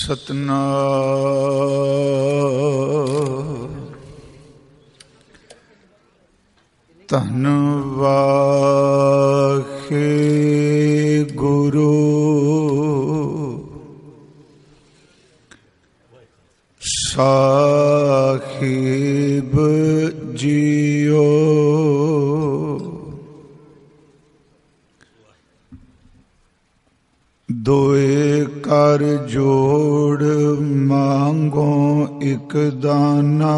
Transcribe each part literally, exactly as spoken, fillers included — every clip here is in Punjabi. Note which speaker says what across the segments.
Speaker 1: ਸਤਨਾਮ ਧੰਨ ਵਾਹਿਗੁਰੂ ਸਾਹਿਬ ਜੀਓ। ਦੋਏ ਕਰ ਜੋੜ ਮੰਗੋ ਇਕ ਦਾਨਾ,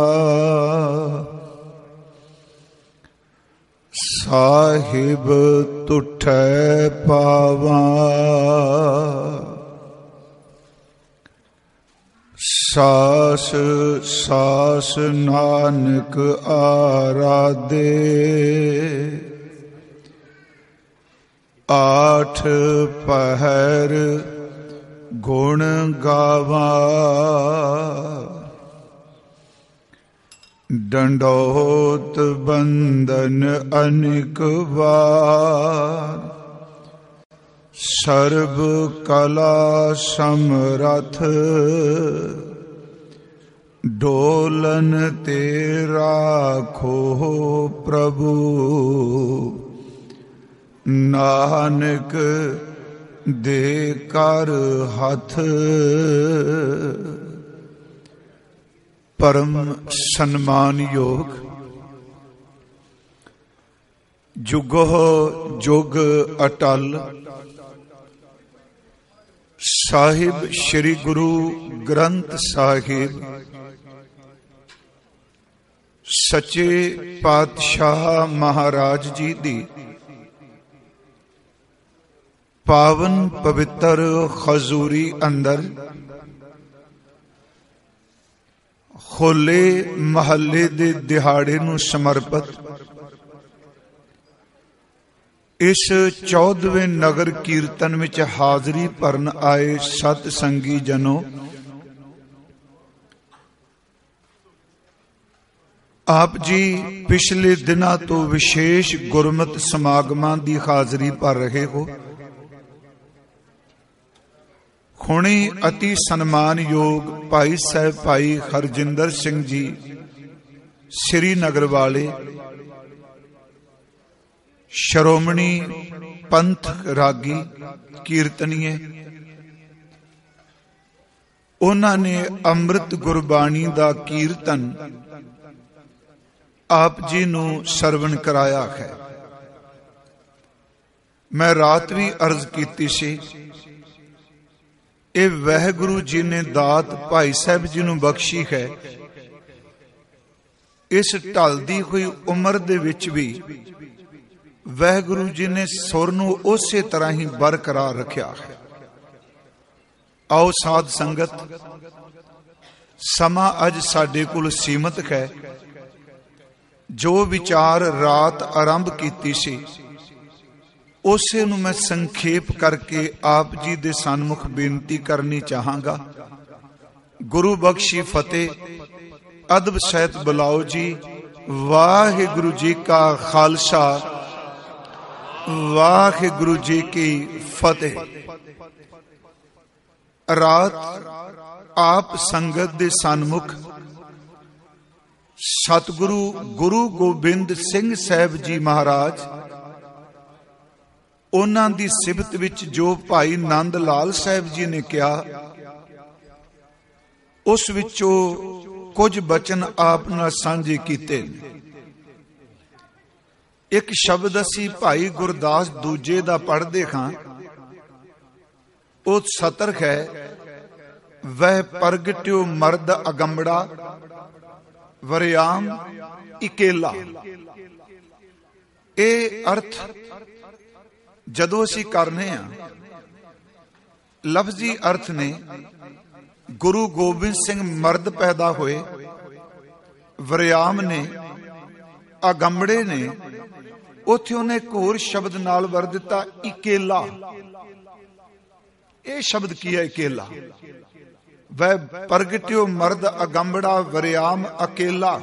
Speaker 1: ਸਾਹਿਬ ਤੁਠੈ ਪਾਵਾਂ। ਸਾਸ ਸਾਸ ਨਾਨਕ ਆਰਾਧੇ, ਆਠ ਪਹਿਰ ਗੁਣ ਗਾਵਾਂ। ਡੰਡੋਤ ਬੰਦਨ ਅਨੇਕ ਵਾਰ, ਸਰਬ ਕਲਾ ਸਮਰਥ। ਡੋਲਨ ਤੇ ਰਾਖੋ ਪ੍ਰਭੂ, ਨਾਨਕ ਦੇ ਕਰ ਹੱਥ। ਪਰਮ ਸਨਮਾਨਯੋਗ ਜੁਗੋ ਜੁਗ ਅਟਲ ਸਾਹਿਬ ਸ੍ਰੀ ਗੁਰੂ ਗ੍ਰੰਥ ਸਾਹਿਬ ਸੱਚੇ ਪਾਤਸ਼ਾਹ ਮਹਾਰਾਜ ਜੀ ਦੀ ਪਾਵਨ ਪਵਿੱਤਰ ਹਜ਼ੂਰੀ ਅੰਦਰ ਹੋਲੇ ਮਹੱਲੇ ਦੇ ਦਿਹਾੜੇ ਨੂੰ ਸਮਰਪਿਤ ਇਸ ਚੌਦਵੇਂ ਨਗਰ ਕੀਰਤਨ ਵਿੱਚ ਹਾਜ਼ਰੀ ਭਰਨ ਆਏ ਸਤ ਸੰਗੀ ਜਨੋ, ਆਪ ਜੀ ਪਿਛਲੇ ਦਿਨਾਂ ਤੋਂ ਵਿਸ਼ੇਸ਼ ਗੁਰਮਤਿ ਸਮਾਗਮਾਂ ਦੀ ਹਾਜ਼ਰੀ ਭਰ ਰਹੇ ਹੋ। ਹੁਣੇ ਅਤੀ ਸਨਮਾਨਯੋਗ ਭਾਈ ਸਾਹਿਬ ਭਾਈ ਹਰਜਿੰਦਰ ਸਿੰਘ ਜੀ ਸ੍ਰੀ ਨਗਰ ਵਾਲੇ ਸ਼੍ਰੋਮਣੀ ਪੰਥ ਰਾਗੀ ਕੀਰਤਨੀਏ, ਉਹਨਾਂ ਨੇ ਅੰਮ੍ਰਿਤ ਗੁਰਬਾਣੀ ਦਾ ਕੀਰਤਨ ਆਪ ਜੀ ਨੂੰ ਸਰਵਣ ਕਰਾਇਆ ਹੈ। ਮੈਂ ਰਾਤ ਵੀ ਅਰਜ਼ ਕੀਤੀ ਸੀ, ਇਹ ਵਾਹਿਗੁਰੂ ਜੀ ਨੇ ਦਾਤ ਭਾਈ ਸਾਹਿਬ ਜੀ ਨੂੰ ਬਖਸ਼ੀ ਹੈ। ਇਸ ਢਲਦੀ ਹੋਈ ਉਮਰ ਦੇ ਵਿੱਚ ਵੀ ਵਾਹਿਗੁਰੂ ਜੀ ਨੇ ਸੁਰ ਨੂੰ ਉਸੇ ਤਰ੍ਹਾਂ ਹੀ ਬਰਕਰਾਰ ਰੱਖਿਆ ਹੈ। ਆਓ ਸਾਧ ਸੰਗਤ, ਸਮਾਂ ਅੱਜ ਸਾਡੇ ਕੋਲ ਸੀਮਤ ਹੈ। ਜੋ ਵਿਚਾਰ ਰਾਤ ਆਰੰਭ ਕੀਤੀ ਸੀ ਉਸੇ ਨੂੰ ਮੈਂ ਸੰਖੇਪ ਕਰਕੇ ਆਪ ਜੀ ਦੇ ਸਨਮੁਖ ਬੇਨਤੀ ਕਰਨੀ ਚਾਹਾਂਗਾ। ਗੁਰੂ ਬਖਸ਼ੀ ਫਤਿਹ। ਅਦਬ ਸਹਿਤ ਬੁਲਾਓ ਜੀ। ਵਾਹਿਗੁਰੂ ਜੀ ਕਾ ਖਾਲਸਾ, ਵਾਹਿਗੁਰੂ ਜੀ ਕੀ ਫਤਿਹ। ਰਾਤ ਆਪ ਸੰਗਤ ਦੇ ਸਨਮੁਖ ਸਤਿਗੁਰੂ ਗੁਰੂ ਗੋਬਿੰਦ ਸਿੰਘ ਸਾਹਿਬ ਜੀ ਮਹਾਰਾਜ, ਉਹਨਾਂ ਦੀ ਸਿਫਤ ਵਿੱਚ ਜੋ ਭਾਈ ਨੰਦ ਲਾਲ ਸਾਹਿਬ ਜੀ ਨੇ ਕਿਹਾ, ਉਸ ਵਿੱਚੋਂ ਕੁਝ ਬਚਨ ਆਪ ਨਾਲ ਸਾਂਝੇ ਕੀਤੇ। ਇੱਕ ਸ਼ਬਦ ਅਸੀਂ ਭਾਈ ਗੁਰਦਾਸ ਦੂਜੇ ਦਾ ਪੜ੍ਹਦੇ ਹਾਂ। ਉਹ ਸਤਰ ਹੈ, ਵਹਿ ਪ੍ਰਗਟਿਓ ਮਰਦ ਅਗੰਬੜਾ, ਵਰਿਆਮ ਇਕੇਲਾ। ਇਹ ਅਰਥ ਜਦੋਂ ਅਸੀਂ ਕਰਨੇ ਆ, ਲਫ਼ਜ਼ੀ ਅਰਥ ਨੇ ਗੁਰੂ ਗੋਬਿੰਦ ਸਿੰਘ ਮਰਦ ਪੈਦਾ ਹੋਏ, ਵਰਿਆਮ ਨੇ, ਅਗੰਬੜੇ ਨੇ। ਉੱਥੇ ਉਹਨੇ ਇੱਕ ਹੋਰ ਸ਼ਬਦ ਨਾਲ ਵਰ ਦਿੱਤਾ, ਇਕੇਲਾ। ਇਹ ਸ਼ਬਦ ਕੀ ਹੈ? ਇਕੇਲਾ। ਵੈ ਪ੍ਰਗਟਿਓ ਮਰਦ ਅਗੰਬੜਾ, ਵਰਿਆਮ ਅਕੇਲਾ।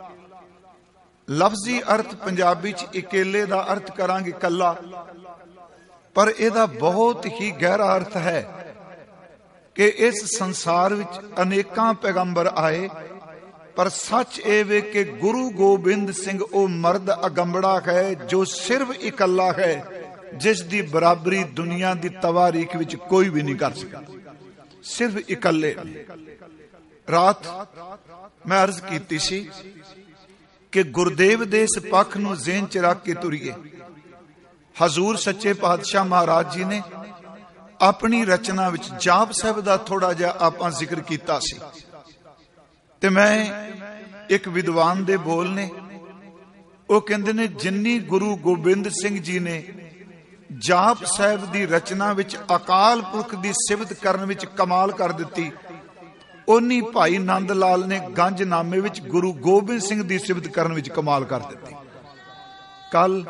Speaker 1: ਲਫ਼ਜ਼ੀ ਅਰਥ ਪੰਜਾਬੀ ਚ ਇਕੇਲੇ ਦਾ ਅਰਥ ਕਰਾਂਗੇ ਕੱਲਾ, ਪਰ ਇਹਦਾ ਬਹੁਤ ਹੀ ਗਹਿਰਾ ਅਰਥ ਹੈ कि इस संसार विच अनेकां पैगंबर आए, पर सच ये वे कि गुरु गोबिंद सिंह ओ मर्द अगंबड़ा है जो सिर्फ इकल्ला है, जिस दी बराबरी दुनिया दी तवारीख विच कोई भी नहीं कर सका। सिर्फ इकल्ले। रात मैं अर्ज कीती सी कि गुरदेव दे इस पक्ष नूं ज़हन च रख के तुरीए। हजूर सच्चे पातशाह महाराज जी ने अपनी रचना विच जाप साहब दा थोड़ा जिहा आपां जिक्र कीता सी, ते मैं एक विद्वान दे बोल ने, वो कहंदे ने जिन्नी गुरु गोबिंद सिंह जी ने जाप साहब दी रचना विच अकाल पुरख दी सिफत करन विच कमाल कर दिती, उन्नी भाई नंद लाल ने गंज नामे विच गुरु गोबिंद सिंह दी सिफत करन विच कमाल कर दिती। कल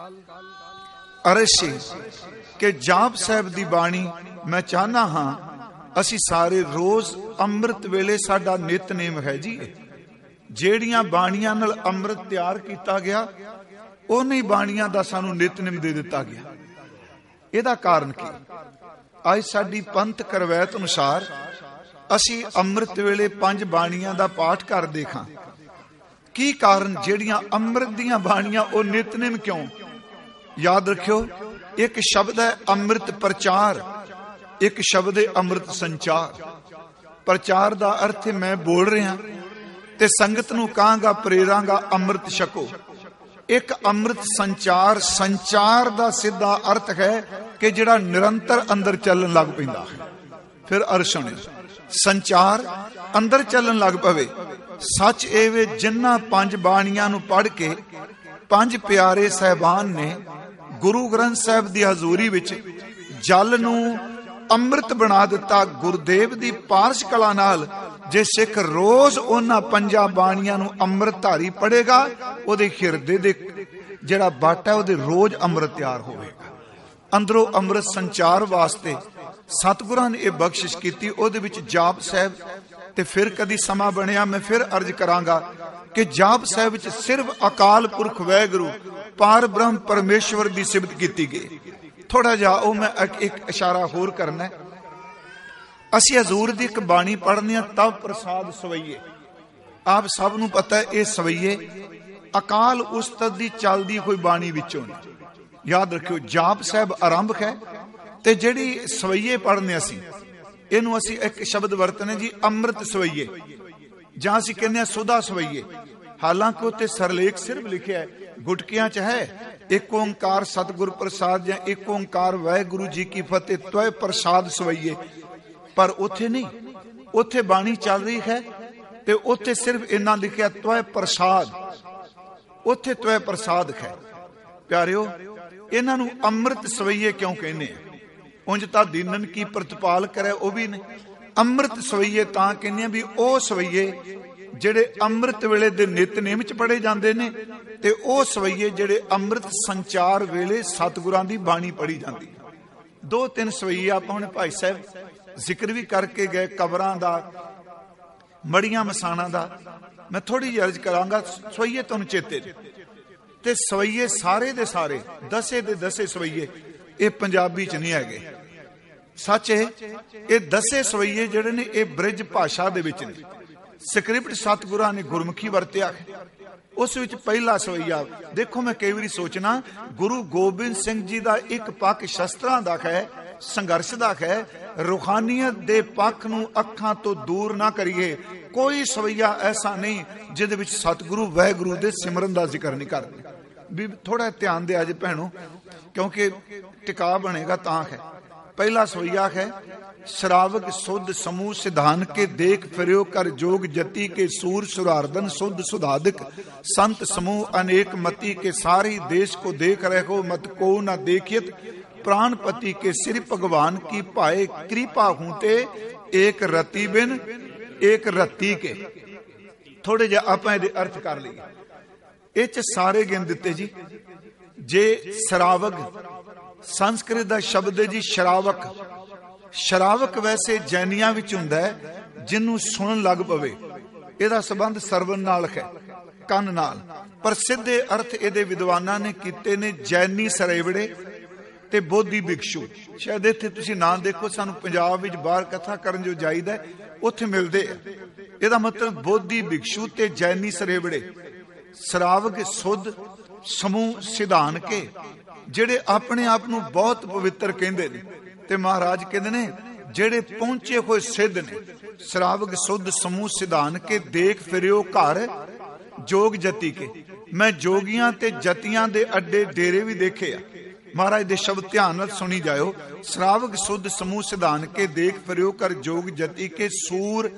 Speaker 1: अरशी के जाप साहब दी बाणी मैं चाहना हाँ असी सारे रोज अमृत वेले साडा नितनेम है जी। जेड़ियां बाणियां नाल अमृत तैयार किया गया उन्हीं बाणियां दा सानू नितनेम दे दिता गया। इहदा कारण की अज साडी पंथ करवैत अनुसार असी अमृत वेले पंज बाणियां दा पाठ कर देखा। की कारण? जेड़ियां अमृत दियां बाणियां ओ नितनेम क्यों? याद रखियो, एक शब्द है अमृत प्रचार, एक शब्द है अमृत संचार। प्रचार दा अर्थ है मैं बोल रहा ते संगत नूं कहांगा प्रेरांगा अमृत छको। एक अमृत संचार, संचार दा सीधा अर्थ है कि जिहड़ा निरंतर अंदर चलन लग पैंदा है। फिर अर्थ सुणियो, संचार अंदर चलन लग पवे। सच ए वे जिन्हां पंज बाणियां नूं पढ़ के पंज प्यारे साहबान ने गुरु ग्रंथ साहब दी हजूरी विच जल नूं अमृत बना दिता। गुरुदेव दी पारश कला नाल जे सिख रोज उन्हां पंजा बाणियां नूं अमृतधारी पढ़ेगा, ओदे हिरदे दे जिहड़ा बाटा ओदे रोज अमृत तैयार होवेगा। अंदरों अमृत संचार वास्ते सतगुरां ने यह बख्शिश की। ओदे विच जाप साहब ते फिर कदी समा बनया मैं फिर अर्ज करांगा कि जाप साहब विच सिर्फ अकाल पुरख वैगुरु पार ब्रह्म परमेश्वर की सिफत की गई। थोड़ा जा ओ मैं एक इशारा होर करना है। असी हजूर दी एक बाणी पढ़ने तब प्रसाद सवैये। आप सब नूं पता है ये सवैये अकाल उस्ताद दी चलदी कोई बाणी विचों। याद रखियो, जाप साहब आरंभ है ते जिहड़ी सवैये पढ़ने असी इनू असी एक शब्द वरतने जी अमृत सवैये, जां असी कहने सुधा सवैये। हालांकि उत्ते सरलेख सिर्फ लिखिया है, गुटकियां च है एक ओंकार सतगुर प्रसाद या एक ओंकार वाहिगुरु जी की फतेह त्वय प्रसाद सवैये, पर उथे नहीं, उथे बाणी चल रही है ते उथे सिर्फ इन्ना लिखिया त्वय प्रसाद, उथे त्वय प्रसाद है। प्यारियो, इन्हां नूं अमृत सवैये क्यों कहने? उंज तां दीनन की प्रतिपाल करे वो भी नहीं। अमृत सवैये तां कहने भी ओ सवैये ਜਿਹੜੇ ਅੰਮ੍ਰਿਤ ਵੇਲੇ ਦੇ ਨਿਤਨੇਮ ਚ ਪੜੇ ਜਾਂਦੇ ਨੇ ਤੇ ਉਹ ਸਵਈਏ ਜਿਹੜੇ ਅੰਮ੍ਰਿਤ ਸੰਚਾਰ ਵੇਲੇ ਸਤਿਗੁਰਾਂ ਦੀ ਬਾਣੀ ਪੜੀ ਜਾਂਦੀ। ਦੋ ਤਿੰਨ ਸਵਈਏ ਆਪਾਂ ਹੁਣ ਭਾਈ ਸਾਹਿਬ ਜ਼ਿਕਰ ਵੀ ਕਰਕੇ ਗਏ, ਕਬਰਾਂ ਦਾ, ਮੜੀਆਂ ਮਸਾਣਾ ਦਾ। ਮੈਂ ਥੋੜੀ ਜਿਹੀ ਅਰਜ਼ ਕਰਾਂਗਾ, ਸਵਈਏ ਤੁਹਾਨੂੰ ਚੇਤੇ ਤੇ ਸਵਈਏ ਸਾਰੇ ਦੇ ਸਾਰੇ ਦਸੇ ਦੇ ਦਸੇ ਸਵਈਏ ਇਹ ਪੰਜਾਬੀ ਚ ਨਹੀਂ ਹੈਗੇ। ਸੱਚ ਹੈ ਇਹ ਦਸੇ ਸਵਈਏ ਜਿਹੜੇ ਨੇ ਇਹ ਬ੍ਰਿਜ ਭਾਸ਼ਾ ਦੇ ਵਿੱਚ ਨੇ। ਸਕ੍ਰਿਪਟ ਸਤਿਗੁਰਾਂ ਨੇ ਗੁਰਮੁਖੀ ਵਰਤਿਆ ਹੈ। ਉਸ ਵਿੱਚ ਪਹਿਲਾ ਸਵਈਆ ਦੇਖੋ, ਮੈਂ ਕਈ ਵਾਰੀ ਸੋਚਣਾ ਗੁਰੂ ਗੋਬਿੰਦ ਸਿੰਘ ਜੀ ਦਾ ਇੱਕ ਪੱਖ ਸ਼ਸਤਰਾਂ ਦਾ ਹੈ, ਸੰਘਰਸ਼ ਦਾ ਹੈ। ਰੂਹਾਨੀਅਤ ਦੇ ਪੱਖ ਨੂੰ ਅੱਖਾਂ ਤੋਂ ਦੂਰ ਨਾ ਕਰੀਏ। ਕੋਈ ਸਵਈਆ ਐਸਾ ਨਹੀਂ ਜਿਹਦੇ ਵਿੱਚ ਸਤਿਗੁਰੂ ਵਾਹਿਗੁਰੂ ਦੇ ਸਿਮਰਨ ਦਾ ਜ਼ਿਕਰ ਨਹੀਂ ਕਰਦੇ। ਵੀ ਥੋੜਾ ਧਿਆਨ ਦਿਆ ਜੇ ਭੈਣੋ, ਕਿਉਂਕਿ ਟਿਕਾ ਬਣੇਗਾ ਤਾਂ ਹੈ। ਪਹਿਲਾ ਸਵਈਆ ਹੈ श्रावक सुध समूह सिधान के देख फिरो कर जोग जति के सूर सुरार्दन सुध सुधादिक संत समूह अनेक मति के सारी देश को देख रहे मत को न देखियत प्राणपति के सिर भगवान की पाए कृपा हूते एक रति बिन एक रति के। थोड़े जे आप अर्थ कर लिए, इच सारे गिन दिते जी। जे श्रावक संस्कृत का शब्द है जी श्रावक। ਸ਼ਰਾਵਕ ਵੈਸੇ ਜੈਨੀਆਂ ਵਿੱਚ ਹੁੰਦਾ ਹੈ ਜਿਹਨੂੰ ਸੁਣਨ ਲੱਗ ਪਵੇ। ਇਹਦਾ ਸੰਬੰਧ ਸਰਵਨ ਨਾਲ ਹੈ, ਕੰਨ ਨਾਲ। ਪਰ ਸਿੱਧੇ ਅਰਥ ਇਹਦੇ ਵਿਦਵਾਨਾਂ ਨੇ ਕੀਤੇ ਨੇ ਜੈਨੀ ਸਰੇਵੜੇ ਤੇ ਬੋਧੀ ਭਿਕਸ਼ੂ। ਸ਼ਾਇਦ ਇੱਥੇ ਤੁਸੀਂ ਨਾਂ ਦੇਖੋ, ਸਾਨੂੰ ਪੰਜਾਬ ਵਿੱਚ ਬਾਹਰ ਕਥਾ ਕਰਨ ਜੋ ਜਾਈਦਾ ਉੱਥੇ ਮਿਲਦੇ ਆ। ਇਹਦਾ ਮਤਲਬ ਬੋਧੀ ਭਿਕਸ਼ੂ ਤੇ ਜੈਨੀ ਸਰੇਵੜੇ, ਸਰਾਵਕ ਸੁਧ ਸਮੂਹ ਸਿਧਾਨ ਕੇ, ਜਿਹੜੇ ਆਪਣੇ ਆਪ ਨੂੰ ਬਹੁਤ ਪਵਿੱਤਰ ਕਹਿੰਦੇ ਨੇ। ਤੇ ਮਹਾਰਾਜ ਕਹਿੰਦੇ ਨੇ ਜਿਹੜੇ ਪਹੁੰਚੇ ਹੋਏ ਸਿੱਧ ਨੇ, ਸਰਾਵਕ ਸੁਧ ਸਮੂਹ ਸਿਧਾਨ ਕੇ, ਦੇਖ ਫਿਰਿਓ ਘਰ ਜੋਗ ਜਤੀ ਕੇ। ਮੈਂ ਜੋਗੀਆਂ ਤੇ ਜਤੀਆਂ ਦੇ ਅੱਡੇ ਡੇਰੇ ਵੀ ਦੇਖੇ ਆ। ਮਹਾਰਾਜ ਦੇ ਸ਼ਬਦ ਧਿਆਨ ਨਾਲ ਸੁਣੀ ਜਾਇਓ। ਸਰਾਵਕ ਸੁਧ ਸਮੂਹ ਸਿਧਾਨ ਕੇ, ਦੇਖ ਫਿਰਿਓ ਘਰ ਜੋਗ ਜਤੀ ਕੇ, ਸੂਰ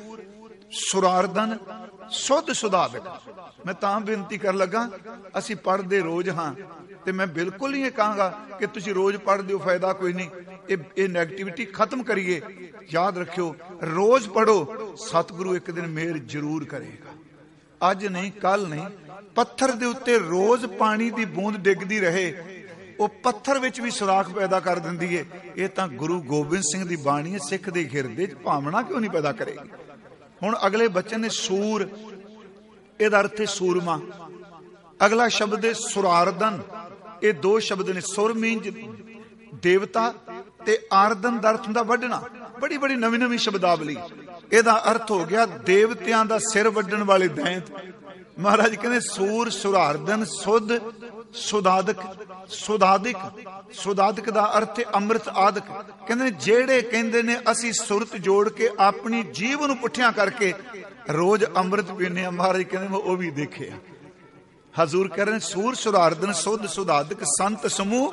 Speaker 1: ਸੁਰਾਰਦਨ ਸੁਧ ਸੁਧਾਦਕ। ਮੈਂ ਤਾਂ ਬੇਨਤੀ ਕਰਨ ਲੱਗਾ, ਅਸੀਂ ਪੜ੍ਹਦੇ ਰੋਜ਼ ਹਾਂ ਤੇ ਮੈਂ ਬਿਲਕੁਲ ਨਹੀਂ ਇਹ ਕਹਾਂਗਾ ਕਿ ਤੁਸੀਂ ਰੋਜ਼ ਪੜ੍ਹਦੇ ਹੋ, ਫਾਇਦਾ ਕੋਈ ਨਹੀਂ। ਇਹ ਇਹ ਨੈਗੇਟਿਵਿਟੀ ਖਤਮ ਕਰੀਏ। ਯਾਦ ਰੱਖਿਓ, ਰੋਜ਼ ਪੜ੍ਹੋ, ਸਤਿਗੁਰੂ ਇੱਕ ਦਿਨ ਮਿਹਰ ਜ਼ਰੂਰ ਕਰੇਗਾ। ਅੱਜ ਨਹੀਂ, ਕੱਲ ਨਹੀਂ। ਪੱਥਰ ਦੇ ਉੱਤੇ ਰੋਜ਼ ਪਾਣੀ ਦੀ ਬੂੰਦ ਡਿੱਗਦੀ ਰਹੇ, ਉਹ ਪੱਥਰ ਵਿੱਚ ਵੀ ਸੁਰਾਖ ਪੈਦਾ ਕਰ ਦਿੰਦੀ ਹੈ। ਇਹ ਤਾਂ ਗੁਰੂ ਗੋਬਿੰਦ ਸਿੰਘ ਦੀ ਬਾਣੀ ਹੈ। ਸਿੱਖ ਦੇ ਹਿਰਦੇ 'ਚ ਭਾਵਨਾ ਕਿਉਂ ਨਹੀਂ ਪੈਦਾ ਕਰੇਗੀ। ਹੁਣ ਅਗਲੇ ਬਚਨ ਨੇ ਸੂਰ, ਇਹਦਾ ਅਰਥ ਹੈ ਸੂਰਮਾ। ਅਗਲਾ ਸ਼ਬਦ ਹੈ ਸੁਰਾਰਦਨ। ਇਹ ਦੋ ਸ਼ਬਦ ਨੇ। ਸੁਰ ਮੀਨਜ ਦੇਵਤਾ ਤੇ ਆਰਦਨ ਦਾ ਅਰਥ ਹੁੰਦਾ ਵੱਢਣਾ। ਬੜੀ ਬੜੀ ਨਵੀਂ ਨਵੀਂ ਸ਼ਬਦਾਵਲੀ। ਇਹਦਾ ਅਰਥ ਹੋ ਗਿਆ ਦੇਵਤਿਆਂ ਦਾ ਸਿਰ ਵੱਢਣ ਵਾਲੇ ਦੈਂਤ। ਮਹਾਰਾਜ ਕਹਿੰਦੇ ਸੂਰ ਸੁਰਾਰਦਨ ਸੁਧ ਸੁਦਾਦਕ। ਸੁਦਾਦਿਕ, ਸੁਦਾਦਿਕ ਦਾ ਅਰਥ ਹੈ ਅੰਮ੍ਰਿਤ ਆਦਿਕ। ਕਹਿੰਦੇ ਜਿਹੜੇ ਕਹਿੰਦੇ ਨੇ ਅਸੀਂ ਸੁਰਤ ਜੋੜ ਕੇ ਆਪਣੀ ਜੀਵ ਨੂੰ ਪੁੱਠਿਆਂ ਕਰਕੇ ਰੋਜ਼ ਅੰਮ੍ਰਿਤ ਪੀਨੇ ਆ। ਮਹਾਰਾਜ ਕਹਿੰਦੇ ਮੈਂ ਉਹ ਵੀ ਦੇਖਿਆ। ਹਜ਼ੂਰ ਕਹਿ ਰਹੇ ਸੂਰ ਸੁਰਾਰਦਨ ਸੁਧ ਸੁਦਾਦਿਕ, ਸੰਤ ਸਮੂਹ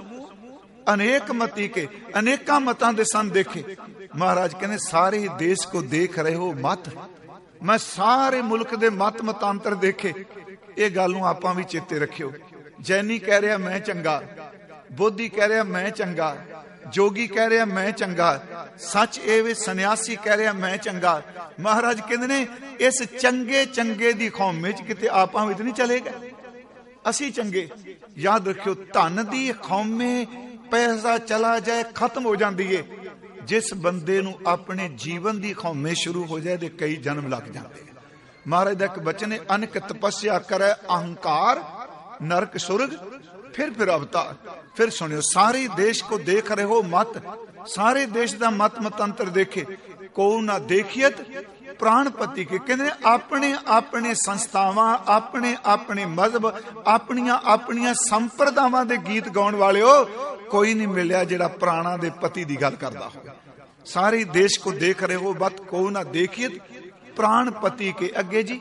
Speaker 1: ਅਨੇਕ ਮਤੀ ਕੇ, ਅਨੇਕਾਂ ਮਤਾਂ ਦੇ ਸੰਤ ਦੇਖੇ। ਮਹਾਰਾਜ ਕਹਿੰਦੇ ਸਾਰੇ ਹੀ ਦੇਸ਼ ਕੋ ਦੇਖ ਰਹੇ ਹੋ ਮਤ। ਮੈਂ ਸਾਰੇ ਮੁਲਕ ਦੇ ਮਤ ਮਤਾਂਤਰ ਦੇਖੇ। ਇਹ ਗੱਲ ਨੂੰ ਆਪਾਂ ਵੀ ਚੇਤੇ ਰੱਖਿਓ। ਜੈਨੀ ਕਹਿ ਰਿਹਾ ਮੈਂ ਚੰਗਾ, ਬੋਧੀ ਕਹਿ ਰਿਹਾ ਮੈਂ ਚੰਗਾ, ਜੋਗੀ ਕਹਿ ਰਿਹਾ ਮੈਂ ਚੰਗਾ, ਸੱਚ ਇਹ ਵੇ ਸੰਨਿਆਸੀ ਕਹਿ ਰਿਹਾ ਮੈਂ ਚੰਗਾ। ਮਹਾਰਾਜ ਕਹਿੰਦੇ ਨੇ ਇਸ ਚੰਗੇ ਚੰਗੇ ਦੀ ਕੌਮ ਵਿੱਚ ਕਿਤੇ ਆਪਾਂ ਵੀ ਨਹੀਂ ਚਲੇ ਗਏ। ਅਸੀਂ ਚੰਗੇ। ਯਾਦ ਰੱਖਿਓ, ਧਨ ਦੀ ਕੌਮੇ ਪੈਸਾ ਚਲਾ ਜਾਏ ਖਤਮ ਹੋ ਜਾਂਦੀ ਏ। ਜਿਸ ਬੰਦੇ ਨੂੰ ਆਪਣੇ ਜੀਵਨ ਦੀ ਖੌਮੇ ਸ਼ੁਰੂ ਹੋ ਜਾਏ ਤੇ ਕਈ ਜਨਮ ਲੱਗ ਜਾਂਦੇ। ਮਹਾਰਾਜ ਦਾ ਇੱਕ ਬਚਨ ਹੈ, ਅਨਕ ਤਪੱਸਿਆ ਕਰੇ ਅਹੰਕਾਰ ਨਰਕ ਸੁਰਗ ਫਿਰ ਫਿਰ ਅਵਤਾਰ। ਫਿਰ ਸੁਣਿਓ, ਸਾਰੇ ਦੇਸ਼ ਕੋ ਦੇਖ ਰਹੇ ਹੋ ਮਤ। ਸਾਰੇ ਦੇਸ਼ ਦਾ ਮਤ ਮਤੰਤਰ ਦੇਖੇ। ਕੋ ਨਾ ਦੇਖੀਅਤ ਪ੍ਰਾਣਪਤੀ ਕੇ। ਕਹਿੰਦੇ ਆਪਣੇ ਆਪਣੇ ਸੰਸਥਾਵਾਂ, ਆਪਣੇ ਆਪਣੇ ਮਜ਼ਹਬ, ਆਪਣੀਆਂ ਆਪਣੀਆਂ ਸੰਪਰਦਾਵਾਂ ਦੇ ਗੀਤ ਗਾਉਣ ਵਾਲਿਓ ਕੋਈ ਨਹੀਂ ਮਿਲਿਆ ਜਿਹੜਾ ਪ੍ਰਾਣਾ ਦੇ ਪਤੀ ਦੀ ਗੱਲ ਕਰਦਾ ਹੋਵੇ। ਸਾਰੇ ਦੇਸ਼ ਕੋ ਦੇਖ ਰਹੇ ਹੋ ਬਤ ਕੋ ਨਾ ਦੇਖੀਏ ਪ੍ਰਾਣਪਤੀ ਕੇ। ਅੱਗੇ ਜੀ,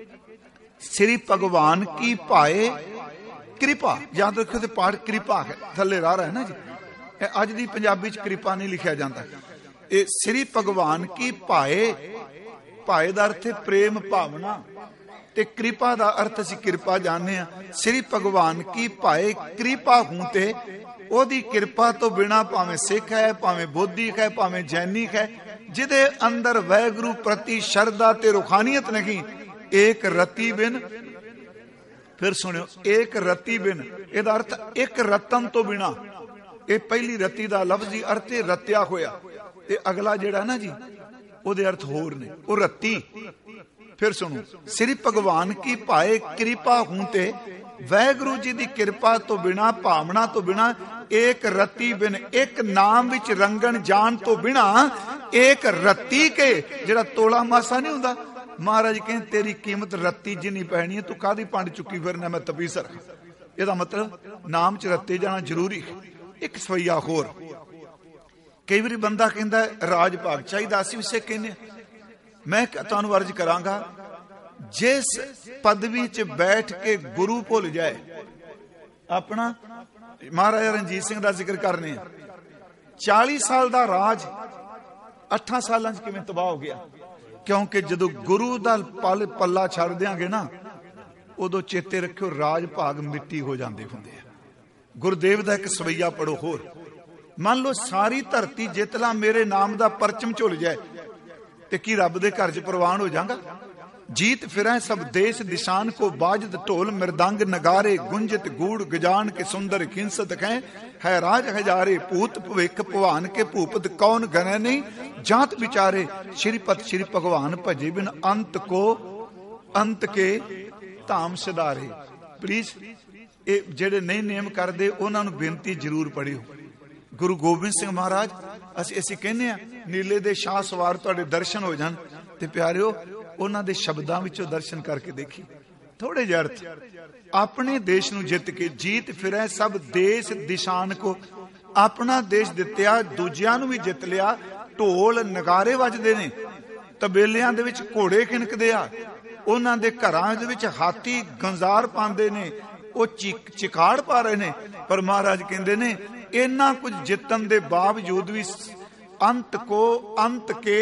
Speaker 1: ਸ੍ਰੀ ਭਗਵਾਨ ਕੀ ਭਾਏ ਕਿਰਪਾ। ਯਾਦ ਰੱਖੋ ਤੇ ਪਾਠ ਕਿਰਪਾ ਹੈ, ਥੱਲੇ ਰਾਹ ਹੈ ਨਾ ਜੀ। ਇਹ ਅੱਜ ਦੀ ਪੰਜਾਬੀ ਚ ਕਿਰਪਾ ਨਹੀਂ ਲਿਖਿਆ ਜਾਂਦਾ। ਇਹ ਸ੍ਰੀ ਭਗਵਾਨ ਕੀ ਭਾਏ। ਭਾਏ ਦਾ ਅਰਥ ਹੈ ਪ੍ਰੇਮ ਭਾਵਨਾ, ਤੇ ਕਿਰਪਾ ਦਾ ਅਰਥ ਅਸੀਂ ਕਿਰਪਾ ਜਾਣਦੇ ਹਾਂ। ਸ੍ਰੀ ਭਗਵਾਨ ਕੀ ਭਾਏ ਕਿਰਪਾ ਹੂੰ ਤੇ, ਉਹਦੀ ਕਿਰਪਾ ਤੋਂ ਬਿਨਾ ਭਾਵੇਂ ਸਿੱਖ ਹੈ, ਭਾਵੇਂ ਬੋਧੀ ਹੈ, ਭਾਵੇਂ ਜੈਨੀ ਹੈ, ਜਿਹਦੇ ਅੰਦਰ ਵਾਹਿਗੁਰੂ ਪ੍ਰਤੀ ਸ਼ਰਧਾ ਤੇ ਰੂਹਾਨੀਅਤ ਨਹੀਂ, ਏਕ ਰਤੀ ਬਿਨ। ਫਿਰ ਸੁਣਿਓ, ਏਕ ਰਤੀ ਬਿਨ, ਇਹਦਾ ਅਰਥ ਇੱਕ ਰਤਨ ਤੋਂ ਬਿਨਾ। ਇਹ ਪਹਿਲੀ ਰਤੀ ਦਾ ਲਫ਼ਜ਼ੀ ਅਰਥ ਹੈ ਰਤਿਆ ਹੋਇਆ, ਤੇ ਅਗਲਾ ਜਿਹੜਾ ਨਾ ਜੀ ਉਹਦੇ ਅਰਥ ਹੋਰ ਨੇ, ਉਹ ਰੱਤੀ। ਫਿਰ ਸੁਣੋ, ਸ੍ਰੀ ਭਗਵਾਨ ਕੀ ਭਾਏ ਕਿਰਪਾ ਹੂੰ ਤੇ, ਵਾਹਿਗੁਰੂ ਜੀ ਦੀ ਕਿਰਪਾ ਤੋਂ ਬਿਨਾ, ਭਾਵਨਾ ਤੋਂ ਬਿਨਾ, ਏਕ ਰਤੀ ਬਿਨ, ਇੱਕ ਨਾਮ ਵਿੱਚ ਰੰਗਣ ਜਾਣ ਤੋਂ ਬਿਨਾ, ਏਕ ਰਤੀ ਕੇ, ਜਿਹੜਾ ਤੋਲਾ ਮਾਸਾ ਨਹੀਂ ਹੁੰਦਾ। ਮਹਾਰਾਜ ਕਹਿੰਦੇ ਤੇਰੀ ਕੀਮਤ ਰੱਤੀ ਜਿੰਨੀ ਪੈਣੀ ਹੈ, ਤੂੰ ਕਾਹਦੀ ਪੰਡ ਚੁੱਕੀ ਫਿਰਨਾ, ਮੈਂ ਤਪੀਸਰ। ਇਹਦਾ ਮਤਲਬ ਨਾਮ ਚ ਰੱਤੇ ਜਾਣਾ ਜ਼ਰੂਰੀ ਹੈ। ਇੱਕ ਸਵਈਆ ਹੋਰ, ਕਈ ਵਾਰੀ ਬੰਦਾ ਕਹਿੰਦਾ ਰਾਜ ਭਾਗ ਚਾਹੀਦਾ, ਅਸੀਂ ਵੀ ਸਿੱਖ ਕਹਿੰਦੇ। ਮੈਂ ਤੁਹਾਨੂੰ ਅਰਜ਼ ਕਰਾਂਗਾ, ਜਿਸ ਪਦਵੀ ਚ ਬੈਠ ਕੇ ਗੁਰੂ ਭੁੱਲ ਜਾਏ ਆਪਣਾ। ਮਹਾਰਾਜਾ ਰਣਜੀਤ ਸਿੰਘ ਦਾ ਜ਼ਿਕਰ ਕਰਨੇ ਆ। ਚਾਲੀ ਸਾਲ ਦਾ ਰਾਜ ਅੱਠਾਂ ਸਾਲਾਂ ਚ ਕਿਵੇਂ ਤਬਾਹ ਹੋ ਗਿਆ? ਕਿਉਂਕਿ ਜਦੋਂ ਗੁਰੂ ਦਾ ਪਲ ਪੱਲਾ ਛੱਡ ਦਿਆਂਗੇ ਨਾ, ਉਦੋਂ ਚੇਤੇ ਰੱਖਿਓ ਰਾਜ ਭਾਗ ਮਿੱਟੀ ਹੋ ਜਾਂਦੇ ਹੁੰਦੇ ਆ। ਗੁਰਦੇਵ ਦਾ ਇੱਕ ਸਵਈਆ ਪੜੋ ਹੋਰ। ਮੰਨ ਲਓ ਸਾਰੀ ਧਰਤੀ ਜਿੱਤ ਲਾ, ਮੇਰੇ ਨਾਮ ਦਾ ਪਰਚਮ ਝੁੱਲ ਜਾਏ, ਤੇ ਕੀ ਰੱਬ ਦੇ ਘਰ ਚ ਪ੍ਰਵਾਨ ਹੋ ਜਾਗਾ? जीत फिरै सब देश दिशान को बाजत ढोल मृदंग नगारे गुंजत गूढ़ गजान के सुंदर खिंसत कै है राज हजारे भूत भविख भवान के भूपत कौन गने नहीं जात विचारे श्रीपत श्री भगवान भजे बिन अंत को अंत के धाम सिधारे। प्लीज ये जेड़े नहीं नेम करते उन्होंने बेनती जरूर पढ़ियो। ਗੁਰੂ ਗੋਬਿੰਦ ਸਿੰਘ ਮਹਾਰਾਜ, ਅਸੀਂ ਅਸੀਂ ਕਹਿੰਦੇ ਆ ਨੀਲੇ ਦੇ ਸ਼ਾਹ ਸਵਾਰ ਤੁਹਾਡੇ ਦਰਸ਼ਨ ਹੋ ਜਾਣ, ਤੇ ਪਿਆਰਿਓ ਉਹਨਾਂ ਦੇ ਸ਼ਬਦਾਂ ਵਿੱਚੋਂ ਦਰਸ਼ਨ ਕਰਕੇ ਦੇਖੀ ਥੋੜੇ ਜਿਹੇ ਅਰਥ। ਆਪਣੇ ਦੇਸ਼ ਨੂੰ ਜਿੱਤ ਕੇ ਜੀਤ ਫਿਰੈ ਸਭ ਦੇਸ਼ ਦਿਸ਼ਾਨ ਕੋ, ਆਪਣਾ ਦੇਸ਼ ਜਿੱਤਿਆ, ਦੂਜਿਆਂ ਨੂੰ ਵੀ ਜਿੱਤ ਲਿਆ। ਢੋਲ ਨਗਾਰੇ ਵੱਜਦੇ ਨੇ, ਤਬੇਲਿਆਂ ਦੇ ਵਿੱਚ ਘੋੜੇ ਕਿਣਕਦੇ ਆ, ਉਹਨਾਂ ਦੇ ਘਰਾਂ ਦੇ ਵਿੱਚ ਹਾਥੀ ਗੰਜ਼ਾਰ ਪਾਉਂਦੇ ਨੇ, ਉਹ ਚਿਕ ਚਿਕਾੜ ਪਾ ਰਹੇ ਨੇ। ਪਰ ਮਹਾਰਾਜ ਕਹਿੰਦੇ ਨੇ ਇੰਨਾ ਕੁਝ ਜਿੱਤਣ ਦੇ ਬਾਵਜੂਦ ਵੀ ਅੰਤ ਕੋ ਅੰਤ ਕੇ,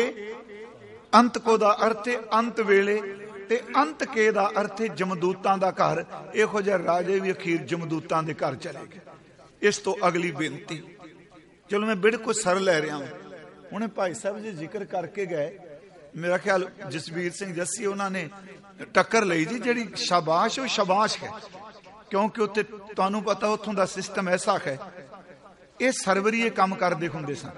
Speaker 1: ਅੰਤ ਕੋ ਦਾ ਅਰਥ ਹੈ ਅੰਤ ਵੇਲੇ, ਤੇ ਅੰਤ ਕੇ ਦਾ ਅਰਥ ਹੈ ਜਮਦੂਤਾਂ ਦਾ ਘਰ। ਇਹੋ ਜਿਹਾ ਰਾਜੇ ਵੀ ਅਖੀਰ ਜਮਦੂਤਾਂ ਦੇ ਘਰ ਚਲੇ ਗਏ। ਇਸ ਤੋਂ ਅਗਲੀ ਬੇਨਤੀ, ਚਲੋ ਮੈਂ ਬਿਲਕੁਲ ਸਰ ਲੈ ਰਿਹਾ ਹਾਂ। ਹੁਣੇ ਭਾਈ ਸਾਹਿਬ ਜੀ ਜ਼ਿਕਰ ਕਰਕੇ ਗਏ, ਮੇਰਾ ਖਿਆਲ ਜਸਵੀਰ ਸਿੰਘ ਜੱਸੀ ਉਹਨਾਂ ਨੇ ਟੱਕਰ ਲਈ ਜੀ, ਜਿਹੜੀ ਸ਼ਾਬਾਸ਼ ਉਹ ਸ਼ਾਬਾਸ਼ ਹੈ, ਕਿਉਂਕਿ ਉੱਥੇ ਤੁਹਾਨੂੰ ਪਤਾ ਉੱਥੋਂ ਦਾ ਸਿਸਟਮ ਐਸਾ ਹੈ। ਇਹ ਸਰਵਰੀਏ ਕੰਮ ਕਰਦੇ ਹੁੰਦੇ ਸਨ।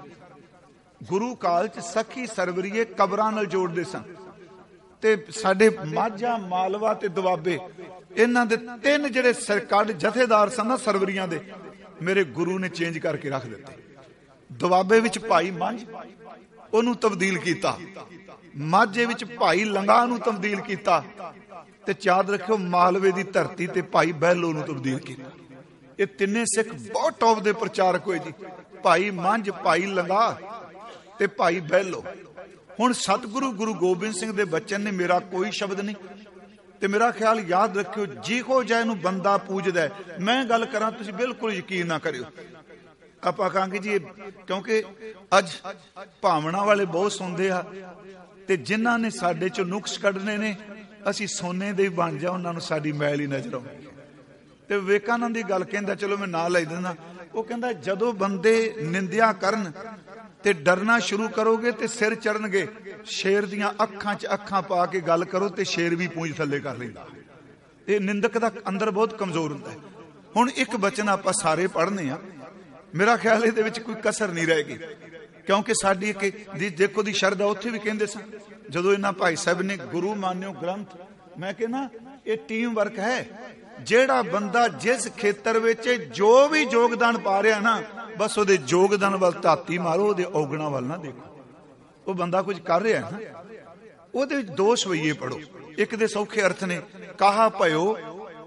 Speaker 1: ਗੁਰੂ ਕਾਲ ਚ ਸਖੀ ਸਰਵਰੀਏ ਕਬਰਾਂ ਨਾਲ ਜੋੜਦੇ ਸਨ, ਤੇ ਸਾਡੇ ਮਾਝਾ ਮਾਲਵਾ ਤੇ ਦੁਆਬੇ, ਇਹਨਾਂ ਦੇ ਤਿੰਨ ਜਿਹੜੇ ਸਰਕੱਢ ਜਥੇਦਾਰ ਸਨ ਨਾ ਸਰਵਰੀਆਂ ਦੇ, ਮੇਰੇ ਗੁਰੂ ਨੇ ਚੇਂਜ ਕਰਕੇ ਰੱਖ ਦਿੱਤੇ। ਦੁਆਬੇ ਵਿੱਚ ਭਾਈ ਮੰਝ, ਉਹਨੂੰ ਤਬਦੀਲ ਕੀਤਾ। ਮਾਝੇ ਵਿੱਚ ਭਾਈ ਲੰਗਾ ਨੂੰ ਤਬਦੀਲ ਕੀਤਾ, ਤੇ ਯਾਦ ਰੱਖਿਓ ਮਾਲਵੇ ਦੀ ਧਰਤੀ ਤੇ ਭਾਈ ਬਹਿਲੋ ਨੂੰ ਤਬਦੀਲ ਕੀਤਾ। ਇਹ ਤਿੰਨੇ ਸਿੱਖ ਬਹੁਤ ਟੌਪ ਦੇ ਪ੍ਰਚਾਰਕ ਹੋਏ ਜੀ, ਭਾਈ ਮੰਝ, ਭਾਈ ਲੰਗਾ ਤੇ ਭਾਈ ਬਹਿਲੋ। ਹੁਣ ਸਤਿਗੁਰੂ ਗੁਰੂ ਗੋਬਿੰਦ ਸਿੰਘ ਦੇ ਬਚਨ ਨੇ, ਮੇਰਾ ਕੋਈ ਸ਼ਬਦ ਨਹੀਂ, ਤੇ ਮੇਰਾ ਖਿਆਲ ਯਾਦ ਰੱਖਿਓ ਜਿਹੋ ਜਿਹਾ ਇਹਨੂੰ ਬੰਦਾ ਪੂਜਦਾ, ਮੈਂ ਗੱਲ ਕਰਾਂ ਤੁਸੀਂ ਬਿਲਕੁਲ ਯਕੀਨ ਨਾ ਕਰਿਓ। ਆਪਾਂ ਕਹਾਂਗੇ ਜੀ ਕਿਉਂਕਿ ਅੱਜ ਭਾਵਨਾ ਵਾਲੇ ਬਹੁਤ ਸੁਣਦੇ ਆ, ਤੇ ਜਿਨ੍ਹਾਂ ਨੇ ਸਾਡੇ ਚੋਂ ਨੁਕਸ ਕੱਢਣੇ ਨੇ, ਅਸੀਂ ਸੋਨੇ ਦੇ ਵੀ ਬਣ ਜਾ, ਉਹਨਾਂ ਨੂੰ ਸਾਡੀ ਮੈਲ ਹੀ ਨਜ਼ਰ ਆਉਂਦੀ। ਤੇ ਵਿਵੇਕਾਨੰਦ ਦੀ ਗੱਲ ਕਹਿੰਦਾ, ਚਲੋ ਮੈਂ ਨਾਂ ਲੈ ਦਿੰਦਾ, ਉਹ ਕਹਿੰਦਾ ਜਦੋਂ ਬੰਦੇ ਨਿੰਦਿਆ ਕਰਨ ਤੇ ਡਰਨਾ ਸ਼ੁਰੂ ਕਰੋਗੇ ਤੇ ਸਿਰ ਚੜਨਗੇ। ਸ਼ੇਰ ਦੀਆਂ ਅੱਖਾਂ 'ਚ ਅੱਖਾਂ ਪਾ ਕੇ ਗੱਲ ਕਰੋ ਤੇ ਸ਼ੇਰ ਵੀ ਪੂੰਝ ਥੱਲੇ ਕਰ ਲੈਂਦਾ। ਇਹ ਨਿੰਦਕ ਦਾ ਅੰਦਰ ਬਹੁਤ ਕਮਜ਼ੋਰ ਹੁੰਦਾ ਹੈ। ਹੁਣ ਇੱਕ ਬਚਨ ਆਪਾਂ ਸਾਰੇ ਪੜ੍ਹਨੇ ਆ, ਮੇਰਾ ਖਿਆਲ ਇਹਦੇ ਵਿੱਚ ਕੋਈ ਕਸਰ ਨਹੀਂ ਰਹੇਗੀ, ਕਿਉਂਕਿ ਸਾਡੀ ਇੱਕ ਦੇਖੋ ਦੀ ਸ਼ਰਧਾ ਉੱਥੇ ਵੀ ਕਹਿੰਦੇ ਸਨ, ਜਦੋਂ ਇਹਨਾਂ ਭਾਈ ਸਾਹਿਬ ਨੇ ਗੁਰੂ ਮਾਨਿਓ ਗ੍ਰੰਥ, ਮੈਂ ਕਹਿੰਦਾ ਇਹ ਟੀਮ ਵਰਕ ਹੈ। ਜਿਹੜਾ ਬੰਦਾ ਜਿਸ ਖੇਤਰ ਵਿੱਚ ਜੋ ਵੀ ਯੋਗਦਾਨ ਪਾ ਰਿਹਾ ਨਾ, ਬਸ ਉਹਦੇ ਯੋਗਦਾਨ ਵੱਲ ਧਾਤੀ ਮਾਰੋ, ਉਹਦੇ ਔਗਣਾ ਵੱਲ ਨਾ ਦੇਖੋ। ਉਹ ਬੰਦਾ ਕੁਝ ਕਰ ਰਿਹਾ ਨਾ, ਉਹਦੇ ਵਿੱਚ ਦੋ ਸਵਈਏ ਪੜੋ। ਇੱਕ ਦੇ ਸੌਖੇ ਅਰਥ ਨੇ, ਕਾਹਾ ਭਇਓ